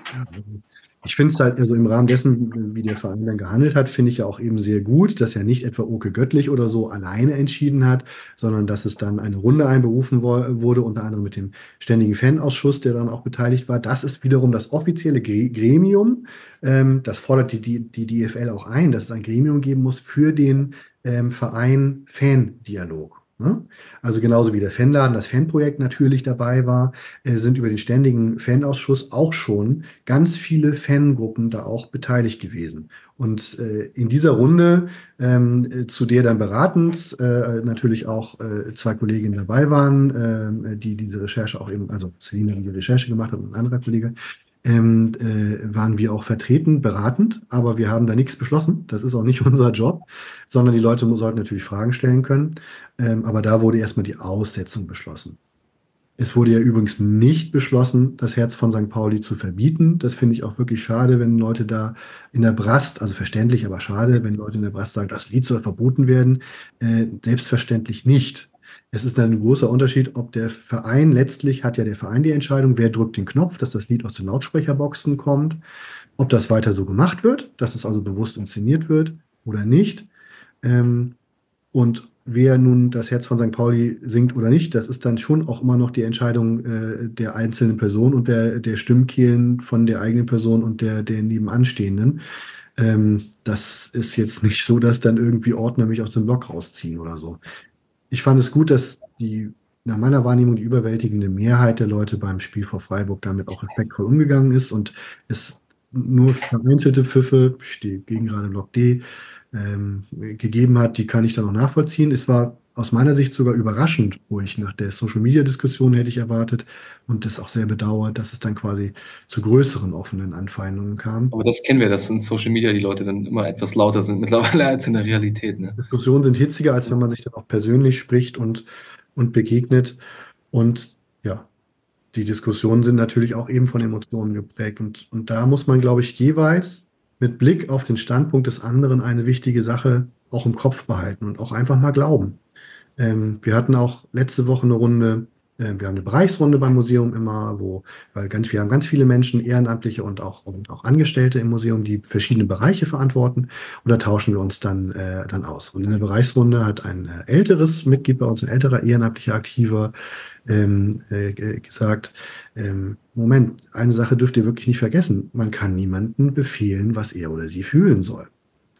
Ich finde es halt, also im Rahmen dessen, wie der Verein dann gehandelt hat, finde ich ja auch eben sehr gut, dass ja nicht etwa Oke Göttlich oder so alleine entschieden hat, sondern dass es dann eine Runde einberufen wo- wurde, unter anderem mit dem ständigen Fanausschuss, der dann auch beteiligt war. Das ist wiederum das offizielle Gre- Gremium. Ähm, das fordert die, die, die D F L auch ein, dass es ein Gremium geben muss für den ähm, Verein Fan-Dialog. Ne? Also genauso wie der Fanladen, das Fanprojekt natürlich dabei war, äh, sind über den ständigen Fanausschuss auch schon ganz viele Fangruppen da auch beteiligt gewesen. Und äh, in dieser Runde, ähm, äh, zu der dann beratend äh, natürlich auch äh, zwei Kolleginnen dabei waren, äh, die diese Recherche auch eben, also Celine, die die Recherche gemacht hat und ein anderer Kollege, ähm, äh, waren wir auch vertreten, beratend, aber wir haben da nichts beschlossen. Das ist auch nicht unser Job, sondern die Leute sollten natürlich Fragen stellen können. Ähm, aber da wurde erstmal die Aussetzung beschlossen. Es wurde ja übrigens nicht beschlossen, das Herz von Sankt Pauli zu verbieten. Das finde ich auch wirklich schade, wenn Leute da in der Brast, also verständlich, aber schade, wenn Leute in der Brast sagen, das Lied soll verboten werden. Äh, selbstverständlich nicht. Es ist dann ein großer Unterschied, ob der Verein, letztlich hat ja der Verein die Entscheidung, wer drückt den Knopf, dass das Lied aus den Lautsprecherboxen kommt, ob das weiter so gemacht wird, dass es also bewusst inszeniert wird oder nicht. Ähm, und wer nun das Herz von Sankt Pauli singt oder nicht, das ist dann schon auch immer noch die Entscheidung äh, der einzelnen Person und der, der Stimmkehlen von der eigenen Person und der, der Nebenanstehenden. Ähm, das ist jetzt nicht so, dass dann irgendwie Ordner mich aus dem Block rausziehen oder so. Ich fand es gut, dass die, nach meiner Wahrnehmung, die überwältigende Mehrheit der Leute beim Spiel vor Freiburg damit auch respektvoll umgegangen ist und es nur vereinzelte Pfiffe, ich stehe gegen gerade Block D, ähm, gegeben hat, die kann ich dann auch nachvollziehen. Es war aus meiner Sicht sogar überraschend ruhig. Nach der Social-Media-Diskussion hätte ich erwartet und das auch sehr bedauert, dass es dann quasi zu größeren offenen Anfeindungen kam. Aber das kennen wir, dass in Social Media die Leute dann immer etwas lauter sind mittlerweile als in der Realität, ne? Diskussionen sind hitziger, als wenn man sich dann auch persönlich spricht und, und begegnet. Und ja, die Diskussionen sind natürlich auch eben von Emotionen geprägt. Und, und da muss man, glaube ich, jeweils mit Blick auf den Standpunkt des anderen eine wichtige Sache auch im Kopf behalten und auch einfach mal glauben. Ähm, wir hatten auch letzte Woche eine Runde, äh, wir haben eine Bereichsrunde beim Museum immer, wo, weil ganz, wir haben ganz viele Menschen, Ehrenamtliche und auch, und auch Angestellte im Museum, die verschiedene Bereiche verantworten. Und da tauschen wir uns dann, äh, dann aus. Und in der Bereichsrunde hat ein äh, älteres Mitglied bei uns, ein älterer ehrenamtlicher Aktiver, ähm, äh, gesagt, ähm, Moment, eine Sache dürft ihr wirklich nicht vergessen. Man kann niemandem befehlen, was er oder sie fühlen soll.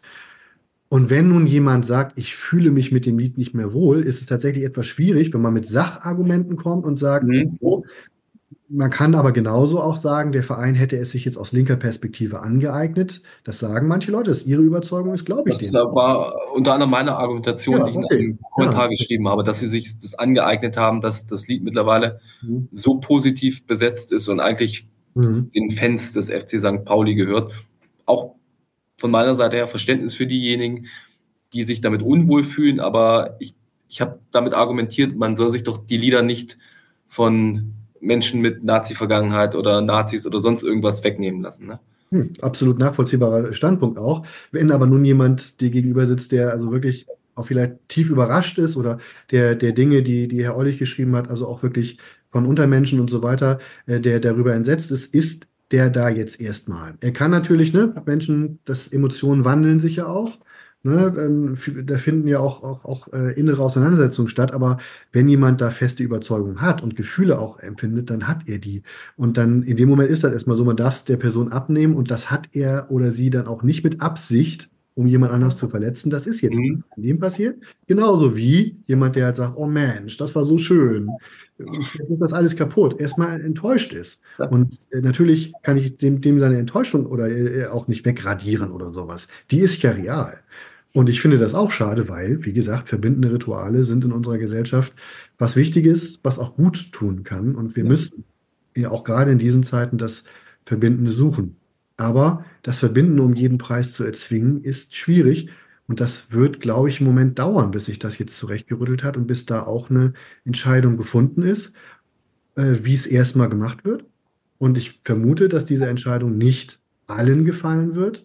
Und wenn nun jemand sagt, ich fühle mich mit dem Lied nicht mehr wohl, ist es tatsächlich etwas schwierig, wenn man mit Sachargumenten kommt und sagt, Mhm. oh, man kann aber genauso auch sagen, der Verein hätte es sich jetzt aus linker Perspektive angeeignet. Das sagen manche Leute, das ist ihre Überzeugung, ist, glaube ich Das äh, denen. war unter anderem meine Argumentation, Ja, die ich in okay. einem Ja. Kommentar geschrieben habe, dass sie sich das angeeignet haben, dass das Lied mittlerweile Mhm. so positiv besetzt ist und eigentlich Mhm. den Fans des F C Sankt Pauli gehört. Auch von meiner Seite her Verständnis für diejenigen, die sich damit unwohl fühlen, aber ich, ich habe damit argumentiert, man soll sich doch die Lieder nicht von Menschen mit Nazi-Vergangenheit oder Nazis oder sonst irgendwas wegnehmen lassen. Ne? Hm, absolut nachvollziehbarer Standpunkt auch. Wenn aber nun jemand dir gegenüber sitzt, der also wirklich auch vielleicht tief überrascht ist oder der, der Dinge, die, die Herr Ollich geschrieben hat, also auch wirklich von Untermenschen und so weiter, äh, der darüber entsetzt ist, ist der da jetzt erstmal. Er kann natürlich, ne, Menschen, das Emotionen wandeln sich ja auch. Ne, dann f- da finden ja auch, auch, auch äh, innere Auseinandersetzungen statt, aber wenn jemand da feste Überzeugungen hat und Gefühle auch empfindet, dann hat er die. Und dann in dem Moment ist das erstmal so, man darf es der Person abnehmen und das hat er oder sie dann auch nicht mit Absicht, um jemand anders zu verletzen. Das ist jetzt Mhm. in dem passiert. Genauso wie jemand, der halt sagt, oh Mensch, das war so schön. Und jetzt ist das alles kaputt, erstmal enttäuscht ist. Und äh, natürlich kann ich dem, dem seine Enttäuschung oder äh, auch nicht wegradieren oder sowas. Die ist ja real. Und ich finde das auch schade, weil, wie gesagt, verbindende Rituale sind in unserer Gesellschaft was Wichtiges, was auch gut tun kann. Und wir Ja. müssen ja auch gerade in diesen Zeiten das Verbindende suchen. Aber das Verbinden um jeden Preis zu erzwingen, ist schwierig. Und das wird, glaube ich, im Moment dauern, bis sich das jetzt zurechtgerüttelt hat und bis da auch eine Entscheidung gefunden ist, äh, wie es erstmal gemacht wird. Und ich vermute, dass diese Entscheidung nicht allen gefallen wird.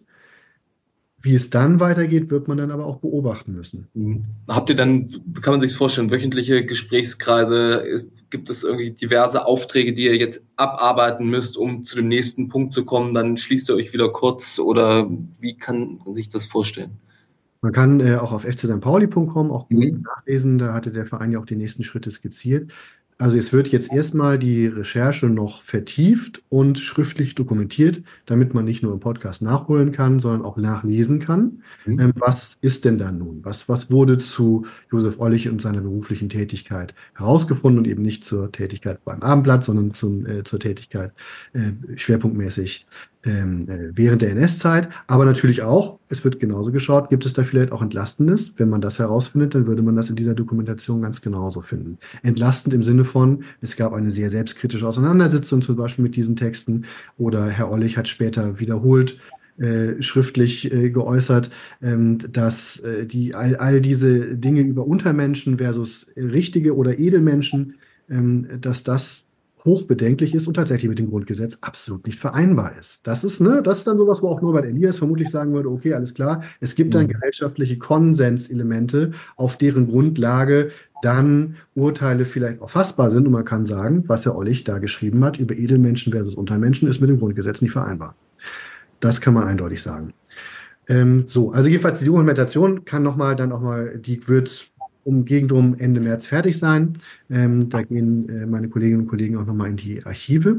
Wie es dann weitergeht, wird man dann aber auch beobachten müssen. Mhm. Habt ihr dann, wie kann man sich vorstellen, wöchentliche Gesprächskreise? gibt es irgendwie diverse Aufträge, die ihr jetzt abarbeiten müsst, um zu dem nächsten Punkt zu kommen? Dann schließt ihr euch wieder kurz oder wie kann man sich das vorstellen? Man kann äh, auch auf f c Sankt Pauli punkt com auch gut Mhm. nachlesen, da hatte der Verein ja auch die nächsten Schritte skizziert. Also es wird jetzt erstmal die Recherche noch vertieft und schriftlich dokumentiert, damit man nicht nur im Podcast nachholen kann, sondern auch nachlesen kann. Mhm. Ähm, was ist denn da nun? Was, was wurde zu Josef Ollich und seiner beruflichen Tätigkeit herausgefunden und eben nicht zur Tätigkeit beim Abendblatt, sondern zum, äh, zur Tätigkeit äh, schwerpunktmäßig ähm, äh, während der N S-Zeit, aber natürlich auch, es wird genauso geschaut, gibt es da vielleicht auch Entlastendes? Wenn man das herausfindet, dann würde man das in dieser Dokumentation ganz genauso finden. Entlastend im Sinne von, es gab eine sehr selbstkritische Auseinandersetzung zum Beispiel mit diesen Texten oder Herr Ollich hat später wiederholt äh, schriftlich äh, geäußert, ähm, dass äh, die, all, all diese Dinge über Untermenschen versus äh, richtige oder Edelmenschen, ähm, dass das hochbedenklich ist und tatsächlich mit dem Grundgesetz absolut nicht vereinbar ist. Das ist, ne, das ist dann sowas, wo auch Norbert Elias vermutlich sagen würde, okay, alles klar, es gibt dann Mhm. gesellschaftliche Konsenselemente, auf deren Grundlage dann Urteile vielleicht auch fassbar sind und man kann sagen, was Herr Ollich da geschrieben hat über Edelmenschen versus Untermenschen, ist mit dem Grundgesetz nicht vereinbar. Das kann man eindeutig sagen. Ähm, so, also jedenfalls die Dokumentation kann nochmal, dann auch mal, die wird um gegen drum Ende März fertig sein. Ähm, da gehen äh, meine Kolleginnen und Kollegen auch nochmal in die Archive.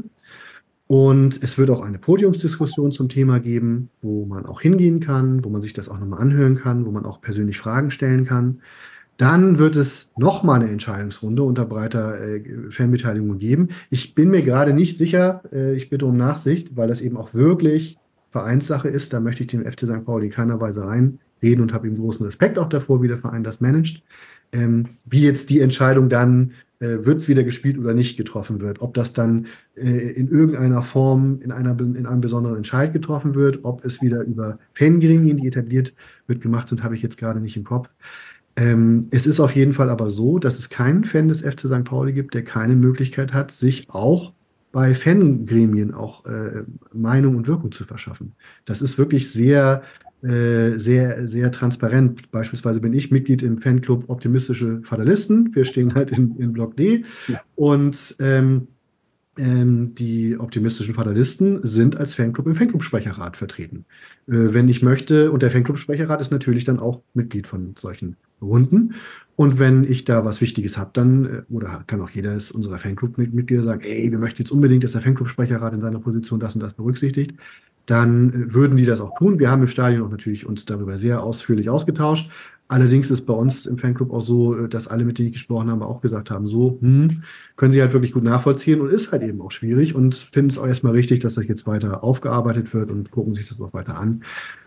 Und es wird auch eine Podiumsdiskussion zum Thema geben, wo man auch hingehen kann, wo man sich das auch nochmal anhören kann, wo man auch persönlich Fragen stellen kann. Dann wird es nochmal eine Entscheidungsrunde unter breiter äh, Fanbeteiligung geben. Ich bin mir gerade nicht sicher, äh, ich bitte um Nachsicht, weil das eben auch wirklich Vereinssache ist. Da möchte ich dem F C Sankt Pauli in keiner Weise reinreden und habe ihm großen Respekt auch davor, wie der Verein das managt. Ähm, wie jetzt die Entscheidung dann, äh, wird es wieder gespielt oder nicht, getroffen wird. Ob das dann äh, in irgendeiner Form in, einer, in einem besonderen Entscheid getroffen wird, ob es wieder über Fangremien, die etabliert wird, gemacht sind, habe ich jetzt gerade nicht im Kopf. Ähm, es ist auf jeden Fall aber so, dass es keinen Fan des F C Sankt Pauli gibt, der keine Möglichkeit hat, sich auch bei Fangremien auch äh, Meinung und Wirkung zu verschaffen. Das ist wirklich sehr, äh, sehr, sehr transparent. Beispielsweise bin ich Mitglied im Fanclub Optimistische Fatalisten. Wir stehen halt in, in Block D und ähm, ähm, die optimistischen Fatalisten sind als Fanclub im Fanclub-Sprecherrat vertreten. Äh, wenn ich möchte, und der Fanclub-Sprecherrat ist natürlich dann auch Mitglied von solchen Runden. Und wenn ich da was Wichtiges habe, dann, äh, oder kann auch jeder unserer Fanclub-Mitglieder sagen, ey, wir möchten jetzt unbedingt, dass der Fanclub-Sprecherrat in seiner Position das und das berücksichtigt, dann äh, würden die das auch tun. Wir haben im Stadion auch natürlich uns darüber sehr ausführlich ausgetauscht. Allerdings ist bei uns im Fanclub auch so, äh, dass alle, mit denen ich gesprochen habe, auch gesagt haben, so, hm, können sie halt wirklich gut nachvollziehen und ist halt eben auch schwierig und finden es auch erstmal richtig, dass das jetzt weiter aufgearbeitet wird und gucken sich das auch weiter an.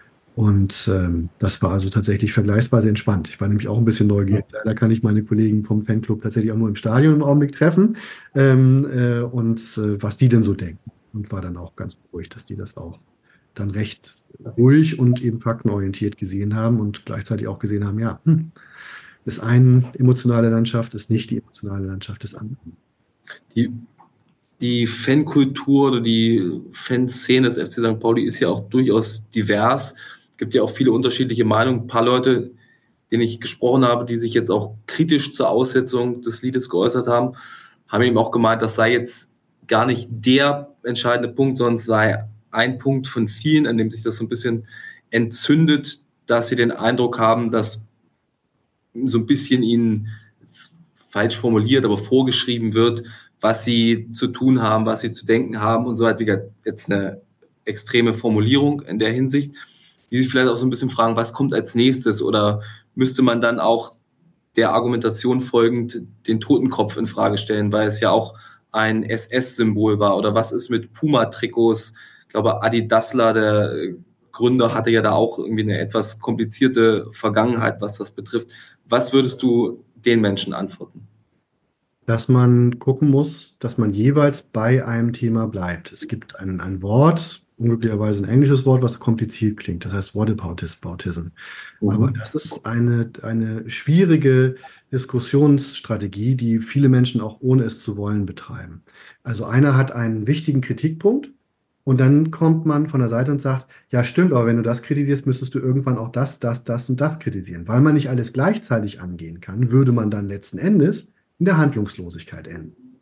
Und ähm, das war also tatsächlich vergleichsweise entspannt. Ich war nämlich auch ein bisschen neugierig. Leider kann ich meine Kollegen vom Fanclub tatsächlich auch nur im Stadion im Augenblick treffen ähm, äh, und äh, was die denn so denken. Und war dann auch ganz beruhigt, dass die das auch dann recht ruhig und eben faktenorientiert gesehen haben und gleichzeitig auch gesehen haben, ja, hm, das eine emotionale Landschaft ist nicht die emotionale Landschaft des anderen. Die, die Fankultur oder die Fanszene des F C Sankt Pauli ist ja auch durchaus divers. Es gibt ja auch viele unterschiedliche Meinungen. Ein paar Leute, denen ich gesprochen habe, die sich jetzt auch kritisch zur Aussetzung des Liedes geäußert haben, haben eben auch gemeint, das sei jetzt gar nicht der entscheidende Punkt, sondern es sei ein Punkt von vielen, an dem sich das so ein bisschen entzündet, dass sie den Eindruck haben, dass so ein bisschen ihnen, falsch formuliert, aber vorgeschrieben wird, was sie zu tun haben, was sie zu denken haben und so weiter. Wie jetzt eine extreme Formulierung in der Hinsicht, die sich vielleicht auch so ein bisschen fragen, was kommt als nächstes, oder müsste man dann auch der Argumentation folgend den Totenkopf in Frage stellen, weil es ja auch ein S S-Symbol war, oder was ist mit Puma-Trikots? Ich glaube, Adi Dassler, der Gründer, hatte ja da auch irgendwie eine etwas komplizierte Vergangenheit, was das betrifft. Was würdest du den Menschen antworten? Dass man gucken muss, dass man jeweils bei einem Thema bleibt. Es gibt ein, ein Wort, unglücklicherweise ein englisches Wort, was kompliziert klingt. Das heißt Whataboutism. Mhm. Aber das ist eine, eine schwierige Diskussionsstrategie, die viele Menschen auch ohne es zu wollen betreiben. Also einer hat einen wichtigen Kritikpunkt und dann kommt man von der Seite und sagt, ja stimmt, aber wenn du das kritisierst, müsstest du irgendwann auch das, das, das und das kritisieren. Weil man nicht alles gleichzeitig angehen kann, würde man dann letzten Endes in der Handlungslosigkeit enden.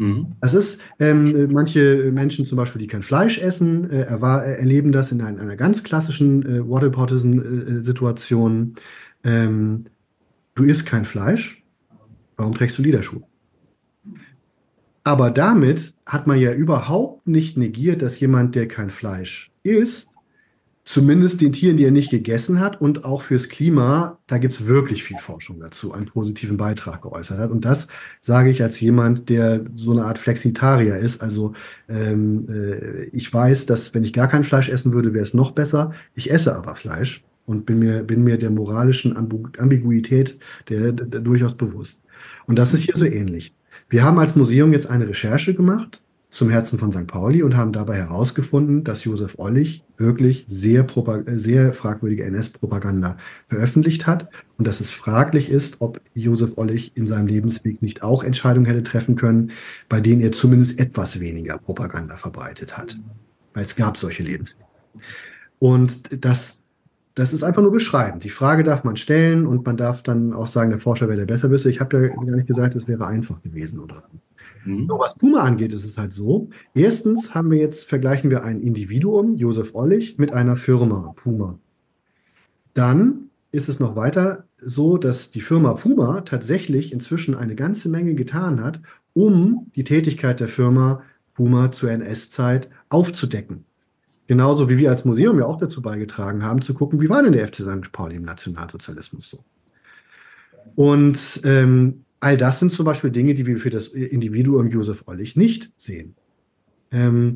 Das ist, ähm, manche Menschen zum Beispiel, die kein Fleisch essen, äh, erwa- erleben das in ein, einer ganz klassischen äh, Waterboardism-Situation. Ähm, du isst kein Fleisch, warum trägst du Lederschuhe? Aber damit hat man ja überhaupt nicht negiert, dass jemand, der kein Fleisch isst, zumindest den Tieren, die er nicht gegessen hat und auch fürs Klima, da gibt es wirklich viel Forschung dazu, einen positiven Beitrag geäußert hat. Und das sage ich als jemand, der so eine Art Flexitarier ist. Also ähm, äh, ich weiß, dass wenn ich gar kein Fleisch essen würde, wäre es noch besser. Ich esse aber Fleisch und bin mir, bin mir der moralischen Ambu- Ambiguität der, der, der durchaus bewusst. Und das ist hier so ähnlich. Wir haben als Museum jetzt eine Recherche gemacht zum Herzen von Sankt Pauli und haben dabei herausgefunden, dass Josef Ollich wirklich sehr, propag- äh, sehr fragwürdige N S-Propaganda veröffentlicht hat und dass es fraglich ist, ob Josef Ollich in seinem Lebensweg nicht auch Entscheidungen hätte treffen können, bei denen er zumindest etwas weniger Propaganda verbreitet hat. Weil es gab solche Lebenswege. Und das, das ist einfach nur beschreibend. Die Frage darf man stellen und man darf dann auch sagen, der Forscher wäre der Besserwisser. Ich habe ja gar nicht gesagt, es wäre einfach gewesen oder so. So, was Puma angeht, ist es halt so. Erstens haben wir jetzt, vergleichen wir ein Individuum, Josef Ollich, mit einer Firma, Puma. Dann ist es noch weiter so, dass die Firma Puma tatsächlich inzwischen eine ganze Menge getan hat, um die Tätigkeit der Firma Puma zur N S-Zeit aufzudecken. Genauso wie wir als Museum ja auch dazu beigetragen haben, zu gucken, wie war denn der F C Sankt Pauli im Nationalsozialismus so. Und ähm, all das sind zum Beispiel Dinge, die wir für das Individuum Josef Ollich nicht sehen. Ähm,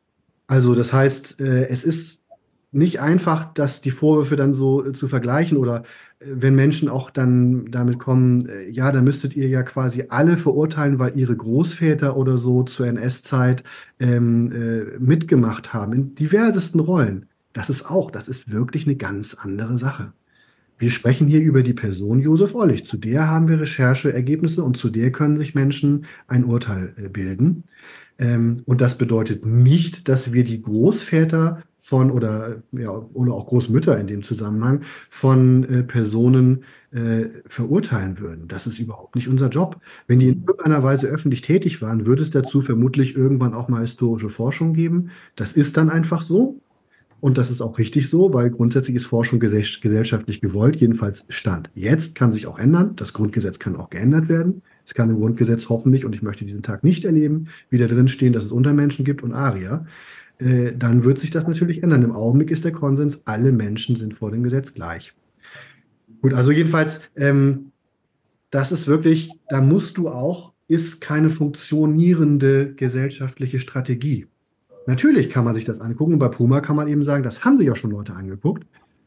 also das heißt, äh, es ist nicht einfach, dass die Vorwürfe dann so äh, zu vergleichen oder äh, wenn Menschen auch dann damit kommen, äh, ja, da müsstet ihr ja quasi alle verurteilen, weil ihre Großväter oder so zur N S-Zeit ähm, äh, mitgemacht haben, in diversesten Rollen. Das ist auch, das ist wirklich eine ganz andere Sache. Wir sprechen hier über die Person Josef Ollich. Zu der haben wir Rechercheergebnisse und zu der können sich Menschen ein Urteil äh, bilden. Ähm, und das bedeutet nicht, dass wir die Großväter von oder, ja, oder auch Großmütter in dem Zusammenhang von äh, Personen äh, verurteilen würden. Das ist überhaupt nicht unser Job. Wenn die in irgendeiner Weise öffentlich tätig waren, würde es dazu vermutlich irgendwann auch mal historische Forschung geben. Das ist dann einfach so. Und das ist auch richtig so, weil grundsätzlich ist Forschung gesell- gesellschaftlich gewollt, jedenfalls Stand. Jetzt kann sich auch ändern. Das Grundgesetz kann auch geändert werden. Es kann im Grundgesetz hoffentlich, und ich möchte diesen Tag nicht erleben, wieder drin stehen, dass es Untermenschen gibt und Arier. Äh, dann wird sich das natürlich ändern. Im Augenblick ist der Konsens, alle Menschen sind vor dem Gesetz gleich. Gut, also jedenfalls, ähm, das ist wirklich, da musst du auch, ist keine funktionierende gesellschaftliche Strategie. Natürlich kann man sich das angucken. Bei Puma kann man eben sagen, das haben sich auch schon Leute angeguckt.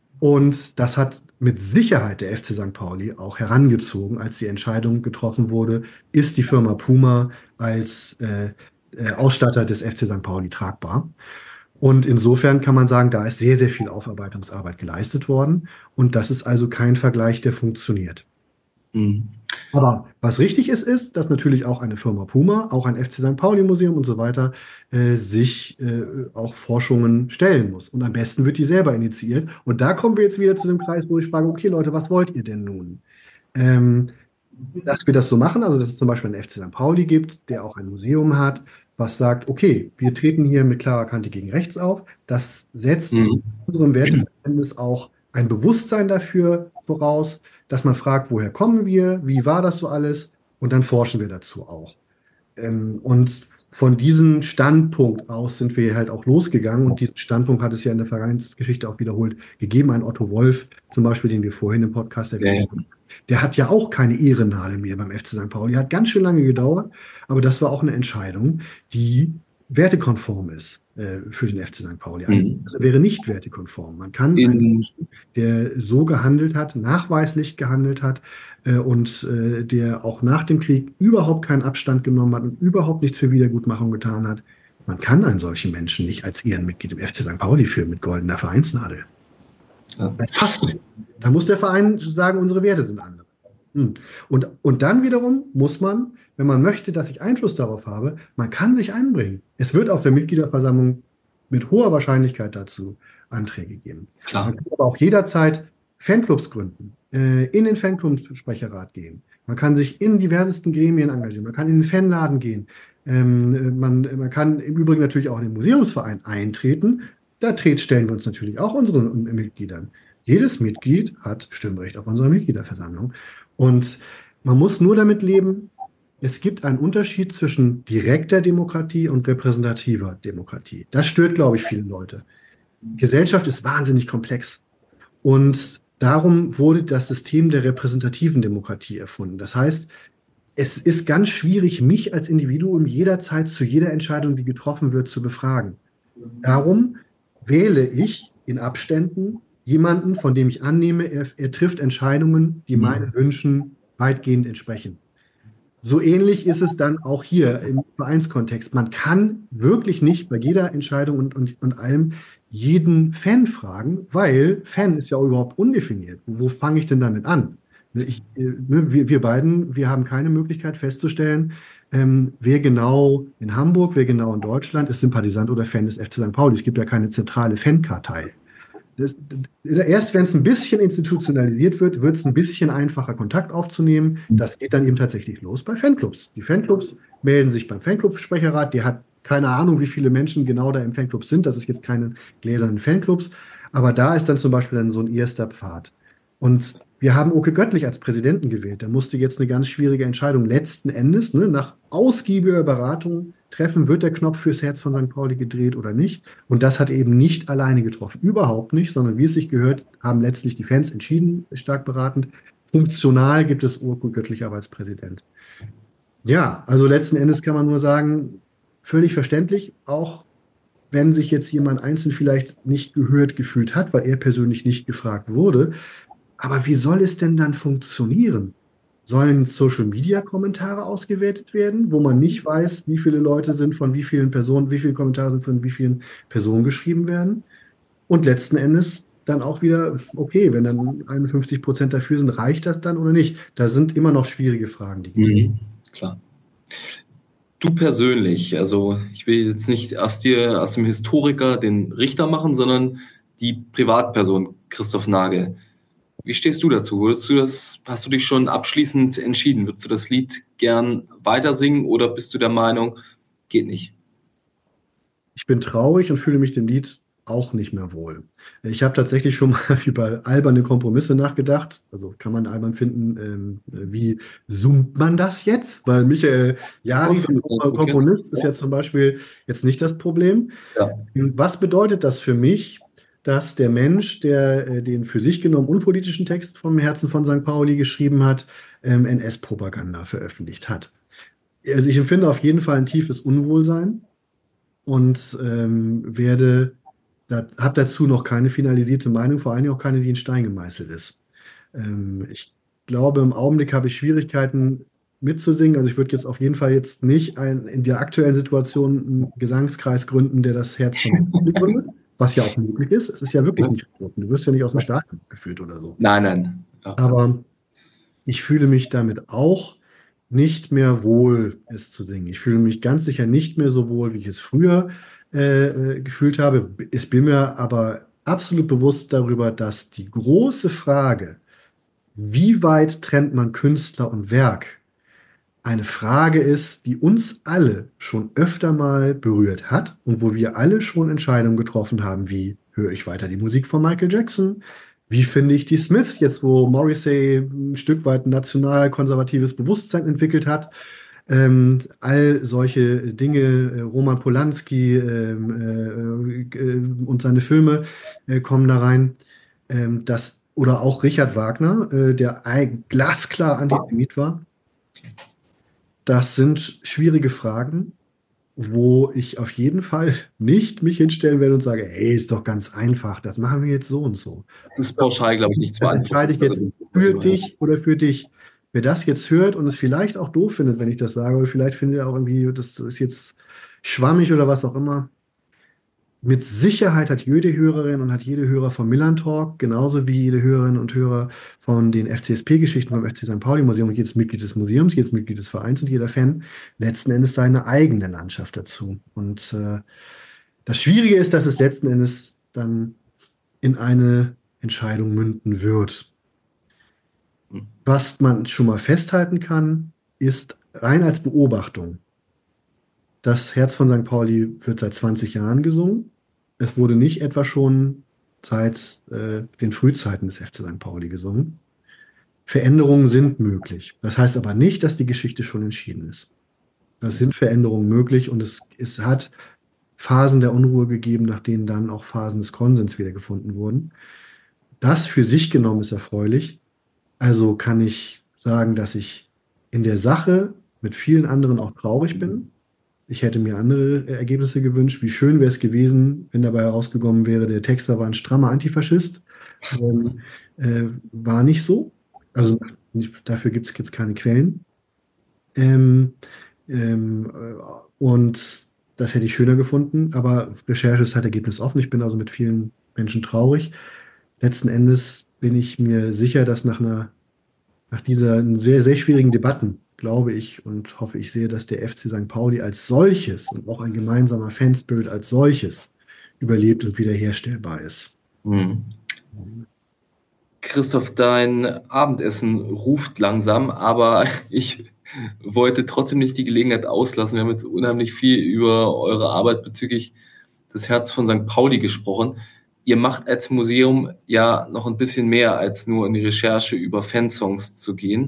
Und das hat mit Sicherheit der F C Sankt Pauli auch herangezogen, als die Entscheidung getroffen wurde, ist die Firma Puma als äh, äh, Ausstatter des F C Sankt Pauli tragbar. Und insofern kann man sagen, da ist sehr, sehr viel Aufarbeitungsarbeit geleistet worden. Und das ist also kein Vergleich, der funktioniert. Mhm. Aber was richtig ist, ist, dass natürlich auch eine Firma Puma, auch ein F C Sankt Pauli Museum und so weiter, äh, sich äh, auch Forschungen stellen muss. Und am besten wird die selber initiiert. Und da kommen wir jetzt wieder zu dem Kreis, wo ich frage, okay Leute, was wollt ihr denn nun? Ähm, dass wir das so machen, also dass es zum Beispiel einen F C Sankt Pauli gibt, der auch ein Museum hat, was sagt, okay, wir treten hier mit klarer Kante gegen rechts auf. Das setzt in Mhm. unserem Werteverständnis auch ein Bewusstsein dafür voraus, dass man fragt, woher kommen wir, wie war das so alles und dann forschen wir dazu auch. Ähm, und von diesem Standpunkt aus sind wir halt auch losgegangen und diesen Standpunkt hat es ja in der Vergangenheitsgeschichte auch wiederholt gegeben. Ein Otto Wolf zum Beispiel, den wir vorhin im Podcast Ja, erwähnt ja. haben, der hat ja auch keine Ehrennadel mehr beim F C Sankt Pauli. Hat ganz schön lange gedauert, aber das war auch eine Entscheidung, die wertekonform ist äh, für den F C Sankt Pauli. Alles Mhm. andere wäre nicht wertekonform. Man kann einen In, Menschen, der so gehandelt hat, nachweislich gehandelt hat äh, und äh, der auch nach dem Krieg überhaupt keinen Abstand genommen hat und überhaupt nichts für Wiedergutmachung getan hat, man kann einen solchen Menschen nicht als Ehrenmitglied im F C Sankt Pauli führen mit goldener Vereinsnadel. ja. Das passt nicht. Da muss der Verein sagen, unsere Werte sind andere. Hm. Und, und dann wiederum muss man, wenn man möchte, dass ich Einfluss darauf habe, man kann sich einbringen. Es wird auf der Mitgliederversammlung mit hoher Wahrscheinlichkeit dazu Anträge geben. Klar. Man kann aber auch jederzeit Fanclubs gründen, äh, in den Fanclubsprecherrat gehen. Man kann sich in diversesten Gremien engagieren. Man kann in den Fanladen gehen. Ähm, man, man kann im Übrigen natürlich auch in den Museumsverein eintreten. Da tret, stellen wir uns natürlich auch unseren Mitgliedern. Jedes Mitglied hat Stimmrecht auf unserer Mitgliederversammlung. Und man muss nur damit leben, es gibt einen Unterschied zwischen direkter Demokratie und repräsentativer Demokratie. Das stört, glaube ich, viele Leute. Gesellschaft ist wahnsinnig komplex. Und darum wurde das System der repräsentativen Demokratie erfunden. Das heißt, es ist ganz schwierig, mich als Individuum jederzeit zu jeder Entscheidung, die getroffen wird, zu befragen. Darum wähle ich in Abständen jemanden, von dem ich annehme, er, er trifft Entscheidungen, die meinen Wünschen weitgehend entsprechen. So ähnlich ist es dann auch hier im Vereinskontext. Man kann wirklich nicht bei jeder Entscheidung und, und, und allem jeden Fan fragen, weil Fan ist ja auch überhaupt undefiniert. Wo fange ich denn damit an? Ich, wir, wir beiden, wir haben keine Möglichkeit festzustellen, ähm, wer genau in Hamburg, wer genau in Deutschland ist Sympathisant oder Fan des F C Sankt Pauli. Es gibt ja keine zentrale Fankartei. Das, erst wenn es ein bisschen institutionalisiert wird, wird es ein bisschen einfacher, Kontakt aufzunehmen. Das geht dann eben tatsächlich los bei Fanclubs. Die Fanclubs melden sich beim Fanclub-Sprecherrat. Der hat keine Ahnung, wie viele Menschen genau da im Fanclub sind. Das ist jetzt keine gläsernen Fanclubs. Aber da ist dann zum Beispiel dann so ein erster Pfad. Und wir haben Oke Göttlich als Präsidenten gewählt. Der musste jetzt eine ganz schwierige Entscheidung letzten Endes, ne, nach ausgiebiger Beratung treffen, wird der Knopf fürs Herz von Sankt Pauli gedreht oder nicht. Und das hat eben nicht alleine getroffen. Überhaupt nicht, sondern wie es sich gehört, haben letztlich die Fans entschieden, stark beratend. Funktional gibt es Oke Göttlich aber als Präsident. Ja, also letzten Endes kann man nur sagen, völlig verständlich, auch wenn sich jetzt jemand einzeln vielleicht nicht gehört gefühlt hat, weil er persönlich nicht gefragt wurde. Aber wie soll es denn dann funktionieren? Sollen Social-Media-Kommentare ausgewertet werden, wo man nicht weiß, wie viele Leute sind von wie vielen Personen, wie viele Kommentare sind von wie vielen Personen geschrieben werden? Und letzten Endes dann auch wieder, okay, wenn dann einundfünfzig Prozent dafür sind, reicht das dann oder nicht? Da sind immer noch schwierige Fragen, die mhm, klar. Du persönlich, also ich will jetzt nicht aus dir, aus dem Historiker den Richter machen, sondern die Privatperson Christoph Nagel. Wie stehst du dazu? Würdest du das, hast du dich schon abschließend entschieden? Würdest du das Lied gern weiter singen oder bist du der Meinung, geht nicht? Ich bin traurig und fühle mich dem Lied auch nicht mehr wohl. Ich habe tatsächlich schon mal über alberne Kompromisse nachgedacht. Also kann man albern finden, ähm, wie summt man das jetzt? Weil Michael Jari, der Komponist, ist ja zum Beispiel jetzt nicht das Problem. Ja. Was bedeutet das für mich, dass der Mensch, der äh, den für sich genommen unpolitischen Text vom Herzen von Sankt Pauli geschrieben hat, ähm, N S-Propaganda veröffentlicht hat? Also ich empfinde auf jeden Fall ein tiefes Unwohlsein und ähm, werde, da, habe dazu noch keine finalisierte Meinung, vor allem auch keine, die in Stein gemeißelt ist. Ähm, ich glaube, im Augenblick habe ich Schwierigkeiten mitzusingen. Also ich würde jetzt auf jeden Fall jetzt nicht ein, in der aktuellen Situation einen Gesangskreis gründen, der das Herz von Pauli gründet. Was ja auch möglich ist. Es ist ja wirklich nicht verboten. Du wirst ja nicht aus dem Stadion geführt oder so. Nein, nein. Ja. Aber ich fühle mich damit auch nicht mehr wohl, es zu singen. Ich fühle mich ganz sicher nicht mehr so wohl, wie ich es früher äh, gefühlt habe. Ich bin mir aber absolut bewusst darüber, dass die große Frage, wie weit trennt man Künstler und Werk, eine Frage ist, die uns alle schon öfter mal berührt hat und wo wir alle schon Entscheidungen getroffen haben, wie höre ich weiter die Musik von Michael Jackson? Wie finde ich die Smiths, jetzt wo Morrissey ein Stück weit national-konservatives Bewusstsein entwickelt hat? Ähm, all solche Dinge, äh, Roman Polanski ähm, äh, äh, und seine Filme äh, kommen da rein. Ähm, das, oder auch Richard Wagner, äh, der glasklar Antisemit war. Das sind schwierige Fragen, wo ich auf jeden Fall nicht mich hinstellen werde und sage, hey, ist doch ganz einfach, das machen wir jetzt so und so. Das ist pauschal, glaube ich, nicht zu beantworten. Entscheide ich jetzt für dich oder für dich. Wer das jetzt hört und es vielleicht auch doof findet, wenn ich das sage, oder vielleicht findet er auch irgendwie, das ist jetzt schwammig oder was auch immer. Mit Sicherheit hat jede Hörerin und hat jede Hörer von Millern Talk, genauso wie jede Hörerin und Hörer von den F C S P-Geschichten beim F C Sankt Pauli Museum, jedes Mitglied des Museums, jedes Mitglied des Vereins und jeder Fan letzten Endes seine eigene Landschaft dazu. Und äh, das Schwierige ist, dass es letzten Endes dann in eine Entscheidung münden wird. Was man schon mal festhalten kann, ist rein als Beobachtung. Das Herz von Sankt Pauli wird seit zwanzig Jahren gesungen. Es wurde nicht etwa schon seit äh, den Frühzeiten des F C Sankt Pauli gesungen. Veränderungen sind möglich. Das heißt aber nicht, dass die Geschichte schon entschieden ist. Es sind Veränderungen möglich und es, es hat Phasen der Unruhe gegeben, nach denen dann auch Phasen des Konsens wiedergefunden wurden. Das für sich genommen ist erfreulich. Also kann ich sagen, dass ich in der Sache mit vielen anderen auch traurig bin. Ich hätte mir andere Ergebnisse gewünscht. Wie schön wäre es gewesen, wenn dabei herausgekommen wäre, der Texter war ein strammer Antifaschist. Ähm, äh, war nicht so. Also dafür gibt es jetzt keine Quellen. Ähm, ähm, äh, und das hätte ich schöner gefunden, aber Recherche ist halt ergebnisoffen. Ich bin also mit vielen Menschen traurig. Letzten Endes bin ich mir sicher, dass nach einer, nach dieser sehr, sehr schwierigen Debatten, glaube ich und hoffe ich sehe, dass der F C Sankt Pauli als solches und auch ein gemeinsamer Fanspirit als solches überlebt und wiederherstellbar ist. Hm. Christoph, dein Abendessen ruft langsam, aber ich wollte trotzdem nicht die Gelegenheit auslassen. Wir haben jetzt unheimlich viel über eure Arbeit bezüglich des Herz von Sankt Pauli gesprochen. Ihr macht als Museum ja noch ein bisschen mehr, als nur in die Recherche über Fansongs zu gehen.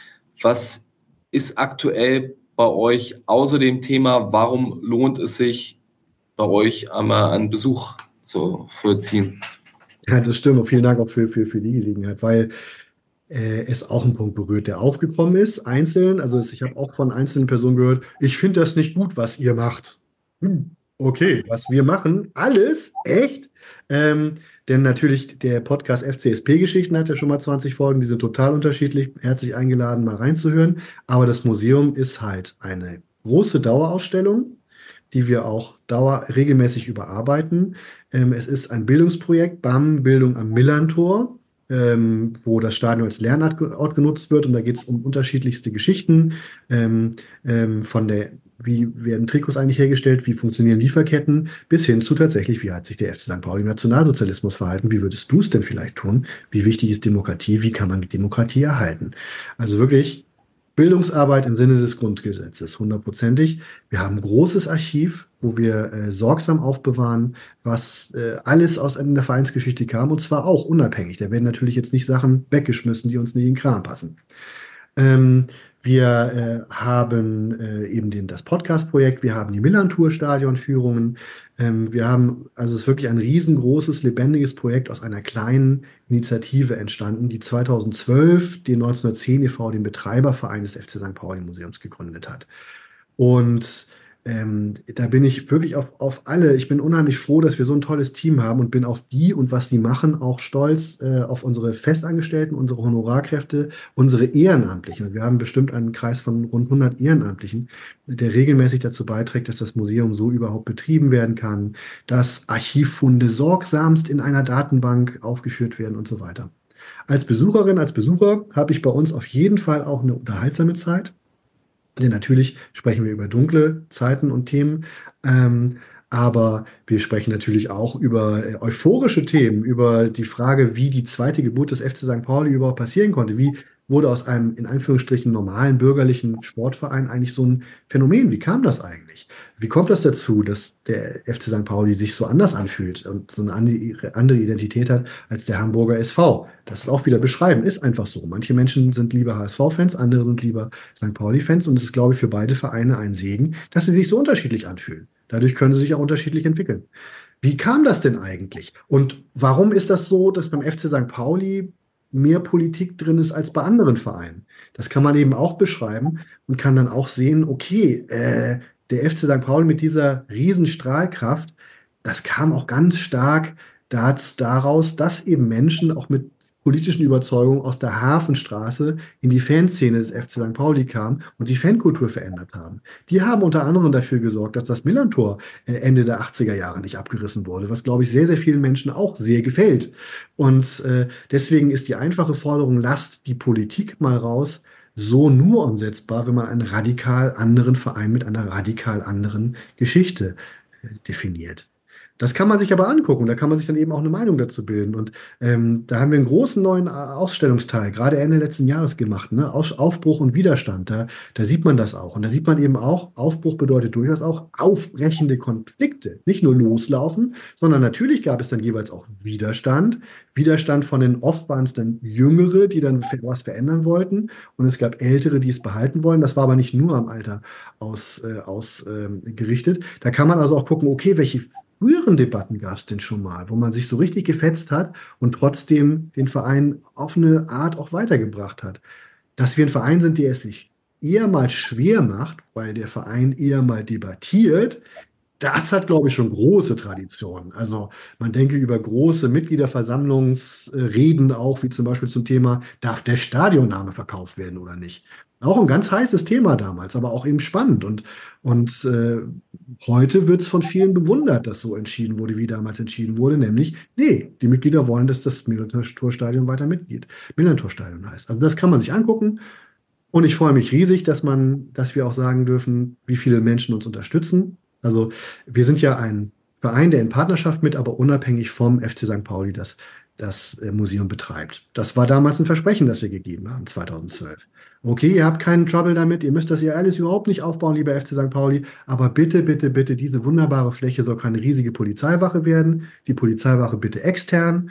Was ist aktuell bei euch außer dem Thema, warum lohnt es sich, bei euch einmal einen Besuch zu vollziehen? Ja, das stimmt. Und vielen Dank auch für, für, für die Gelegenheit, weil äh, es auch einen Punkt berührt, der aufgekommen ist, einzeln. Also es- ich habe auch von einzelnen Personen gehört, ich finde das nicht gut, was ihr macht. Hm, okay, was wir machen, alles, echt? Ähm, denn natürlich der Podcast F C S P-Geschichten hat ja schon mal zwanzig Folgen, die sind total unterschiedlich. Herzlich eingeladen, mal reinzuhören. Aber das Museum ist halt eine große Dauerausstellung, die wir auch dauer regelmäßig überarbeiten. Ähm, es ist ein Bildungsprojekt, B A M Bildung am Millantor, ähm, wo das Stadion als Lernort ge- Ort genutzt wird. Und da geht es um unterschiedlichste Geschichten, ähm, ähm, von der, wie werden Trikots eigentlich hergestellt, wie funktionieren Lieferketten, bis hin zu tatsächlich, wie hat sich der F C Sankt Pauli im Nationalsozialismus verhalten, wie würdest du es denn vielleicht tun, wie wichtig ist Demokratie, wie kann man die Demokratie erhalten. Also wirklich Bildungsarbeit im Sinne des Grundgesetzes, hundertprozentig. Wir haben ein großes Archiv, wo wir äh, sorgsam aufbewahren, was äh, alles aus der Vereinsgeschichte kam, und zwar auch unabhängig. Da werden natürlich jetzt nicht Sachen weggeschmissen, die uns nicht in den Kram passen. Ähm, wir äh, haben äh, eben den, das Podcast-Projekt, wir haben die Millantor-Stadionführungen, ähm, wir haben, also es ist wirklich ein riesengroßes, lebendiges Projekt aus einer kleinen Initiative entstanden, die zweitausendzwölf den neunzehnhundertzehn e V, den Betreiberverein des F C Sankt Pauli Museums, gegründet hat. Und ähm, da bin ich wirklich auf, auf alle, ich bin unheimlich froh, dass wir so ein tolles Team haben und bin auf die und was die machen auch stolz, äh, auf unsere Festangestellten, unsere Honorarkräfte, unsere Ehrenamtlichen. Und wir haben bestimmt einen Kreis von rund hundert Ehrenamtlichen, der regelmäßig dazu beiträgt, dass das Museum so überhaupt betrieben werden kann, dass Archivfunde sorgsamst in einer Datenbank aufgeführt werden und so weiter. Als Besucherin, als Besucher habe ich bei uns auf jeden Fall auch eine unterhaltsame Zeit. Denn natürlich sprechen wir über dunkle Zeiten und Themen, ähm, aber wir sprechen natürlich auch über äh, euphorische Themen, über die Frage, wie die zweite Geburt des F C Sankt Pauli überhaupt passieren konnte. Wie wurde aus einem in Anführungsstrichen normalen bürgerlichen Sportverein eigentlich so ein Phänomen? Wie kam das eigentlich? Wie kommt das dazu, dass der F C Sankt Pauli sich so anders anfühlt und so eine ande- andere Identität hat als der Hamburger S V? Das ist auch wieder beschreiben, ist einfach so. Manche Menschen sind lieber H S V-Fans, andere sind lieber Sankt Pauli-Fans und es ist, glaube ich, für beide Vereine ein Segen, dass sie sich so unterschiedlich anfühlen. Dadurch können sie sich auch unterschiedlich entwickeln. Wie kam das denn eigentlich? Und warum ist das so, dass beim F C Sankt Pauli mehr Politik drin ist als bei anderen Vereinen? Das kann man eben auch beschreiben und kann dann auch sehen, okay, äh, der F C Sankt Pauli mit dieser riesen Strahlkraft, das kam auch ganz stark dat- daraus, dass eben Menschen auch mit politischen Überzeugungen aus der Hafenstraße in die Fanszene des F C Sankt Pauli kamen und die Fankultur verändert haben. Die haben unter anderem dafür gesorgt, dass das Millantor äh, Ende der achtziger Jahre nicht abgerissen wurde, was, glaube ich, sehr, sehr vielen Menschen auch sehr gefällt. Und äh, deswegen ist die einfache Forderung, lasst die Politik mal raus, so nur umsetzbar, wenn man einen radikal anderen Verein mit einer radikal anderen Geschichte äh, definiert. Das kann man sich aber angucken, da kann man sich dann eben auch eine Meinung dazu bilden. Und ähm, da haben wir einen großen neuen Ausstellungsteil, gerade Ende letzten Jahres gemacht, ne? Aus, Aufbruch und Widerstand, da, da sieht man das auch. Und da sieht man eben auch, Aufbruch bedeutet durchaus auch aufbrechende Konflikte. Nicht nur loslaufen, sondern natürlich gab es dann jeweils auch Widerstand. Widerstand von den oft waren es dann Jüngere, die dann was verändern wollten. Und es gab Ältere, die es behalten wollen. Das war aber nicht nur am Alter ausgerichtet. Aus, ähm, gerichtet. Da kann man also auch gucken, okay, welche früheren Debatten gab es denn schon mal, wo man sich so richtig gefetzt hat und trotzdem den Verein auf eine Art auch weitergebracht hat. Dass wir ein Verein sind, der es sich eher mal schwer macht, weil der Verein eher mal debattiert, das hat, glaube ich, schon große Traditionen. Also man denke über große Mitgliederversammlungsreden auch, wie zum Beispiel zum Thema, darf der Stadionname verkauft werden oder nicht? Auch ein ganz heißes Thema damals, aber auch eben spannend. Und, und äh, heute wird es von vielen bewundert, dass so entschieden wurde, wie damals entschieden wurde, nämlich, nee, die Mitglieder wollen, dass das Millantor-Stadion weiter mitgeht. Millantor-Stadion heißt. Also das kann man sich angucken. Und ich freue mich riesig, dass man, dass wir auch sagen dürfen, wie viele Menschen uns unterstützen. Also wir sind ja ein Verein, der in Partnerschaft mit, aber unabhängig vom F C Sankt Pauli das, das Museum betreibt. Das war damals ein Versprechen, das wir gegeben haben, zweitausendzwölf. Okay, ihr habt keinen Trouble damit, ihr müsst das hier alles überhaupt nicht aufbauen, lieber F C Sankt Pauli, aber bitte, bitte, bitte, diese wunderbare Fläche soll keine riesige Polizeiwache werden, die Polizeiwache bitte extern.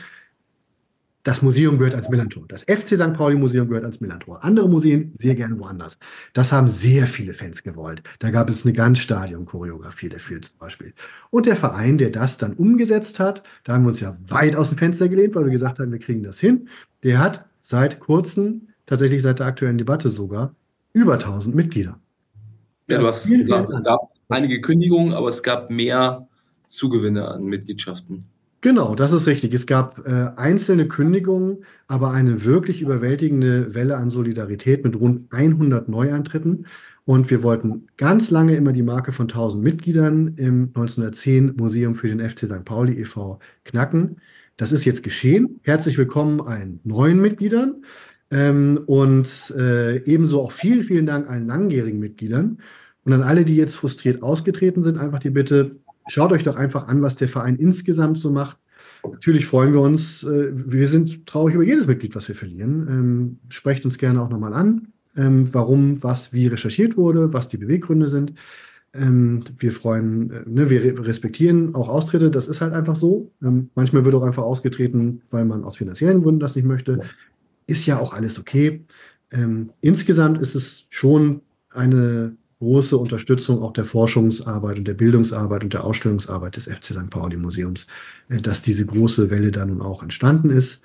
Das Museum gehört ans Millantor. Das F C Sankt Pauli Museum gehört ans Millantor. Andere Museen sehr gerne woanders. Das haben sehr viele Fans gewollt. Da gab es eine ganz Stadion-Choreografie dafür zum Beispiel. Und der Verein, der das dann umgesetzt hat, da haben wir uns ja weit aus dem Fenster gelehnt, weil wir gesagt haben, wir kriegen das hin. Der hat seit kurzem, tatsächlich seit der aktuellen Debatte sogar, über tausend Mitglieder. Ja, du hast gesagt, es gab einige Kündigungen, aber es gab mehr Zugewinne an Mitgliedschaften. Genau, das ist richtig. Es gab äh, einzelne Kündigungen, aber eine wirklich überwältigende Welle an Solidarität mit rund hundert Neueintritten. Und wir wollten ganz lange immer die Marke von tausend Mitgliedern im neunzehnhundertzehn Museum für den F C Sankt Pauli e V knacken. Das ist jetzt geschehen. Herzlich willkommen allen neuen Mitgliedern ähm, und äh, ebenso auch vielen, vielen Dank allen langjährigen Mitgliedern. Und an alle, die jetzt frustriert ausgetreten sind, einfach die Bitte, schaut euch doch einfach an, was der Verein insgesamt so macht. Natürlich freuen wir uns. Äh, wir sind traurig über jedes Mitglied, was wir verlieren. Ähm, sprecht uns gerne auch nochmal an, ähm, warum, was, wie recherchiert wurde, was die Beweggründe sind. Ähm, wir freuen, äh, ne, wir respektieren auch Austritte. Das ist halt einfach so. Ähm, manchmal wird auch einfach ausgetreten, weil man aus finanziellen Gründen das nicht möchte. Ist ja auch alles okay. Ähm, insgesamt ist es schon eine große Unterstützung auch der Forschungsarbeit und der Bildungsarbeit und der Ausstellungsarbeit des F C Sankt Pauli Museums, dass diese große Welle dann nun auch entstanden ist.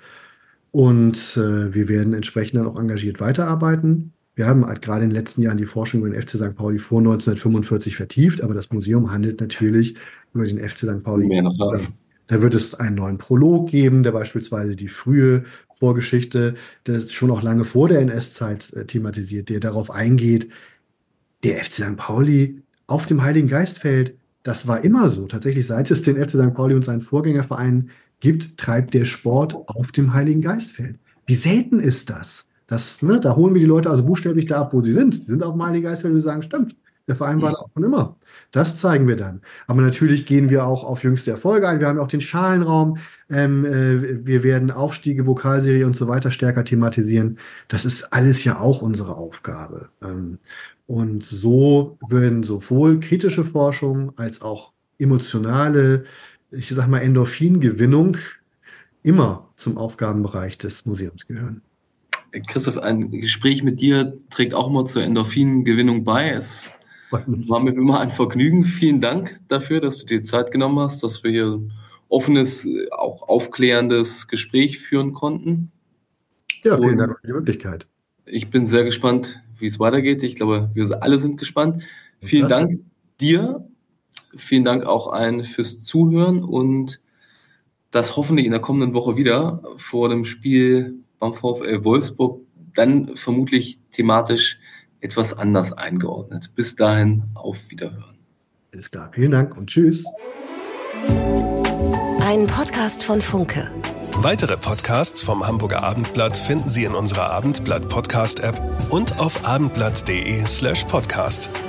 Und äh, wir werden entsprechend dann auch engagiert weiterarbeiten. Wir haben halt gerade in den letzten Jahren die Forschung über den F C Sankt Pauli vor neunzehnhundertfünfundvierzig vertieft, aber das Museum handelt natürlich über den F C Sankt Pauli. Da wird es einen neuen Prolog geben, der beispielsweise die frühe Vorgeschichte, das schon auch lange vor der N S-Zeit äh, thematisiert, der darauf eingeht, der F C Sankt Pauli auf dem Heiligen Geistfeld, das war immer so. Tatsächlich, seit es den F C Sankt Pauli und seinen Vorgängerverein gibt, treibt der Sport auf dem Heiligen Geistfeld. Wie selten ist das? das ne, da holen wir die Leute also buchstäblich da ab, wo sie sind. Sie sind auf dem Heiligen Geistfeld und wir sagen, stimmt, der Verein war da auch schon immer. Das zeigen wir dann. Aber natürlich gehen wir auch auf jüngste Erfolge ein. Wir haben auch den Schalenraum. Ähm, äh, wir werden Aufstiege, Vokalserie und so weiter stärker thematisieren. Das ist alles ja auch unsere Aufgabe. Ähm, und so werden sowohl kritische Forschung als auch emotionale, ich sag mal Endorphingewinnung immer zum Aufgabenbereich des Museums gehören. Christoph, ein Gespräch mit dir trägt auch immer zur Endorphingewinnung bei. Es war mir immer ein Vergnügen. Vielen Dank dafür, dass du dir Zeit genommen hast, dass wir hier ein offenes, auch aufklärendes Gespräch führen konnten. Ja, vielen Und Dank für die Möglichkeit. Ich bin sehr gespannt, wie es weitergeht. Ich glaube, wir alle sind gespannt. Vielen Dank dir. Vielen Dank auch allen fürs Zuhören und das hoffentlich in der kommenden Woche wieder vor dem Spiel beim VfL Wolfsburg, dann vermutlich thematisch etwas anders eingeordnet. Bis dahin, auf Wiederhören. Alles klar, vielen Dank und tschüss. Ein Podcast von Funke. Weitere Podcasts vom Hamburger Abendblatt finden Sie in unserer Abendblatt Podcast-App und auf abendblatt.de slash podcast.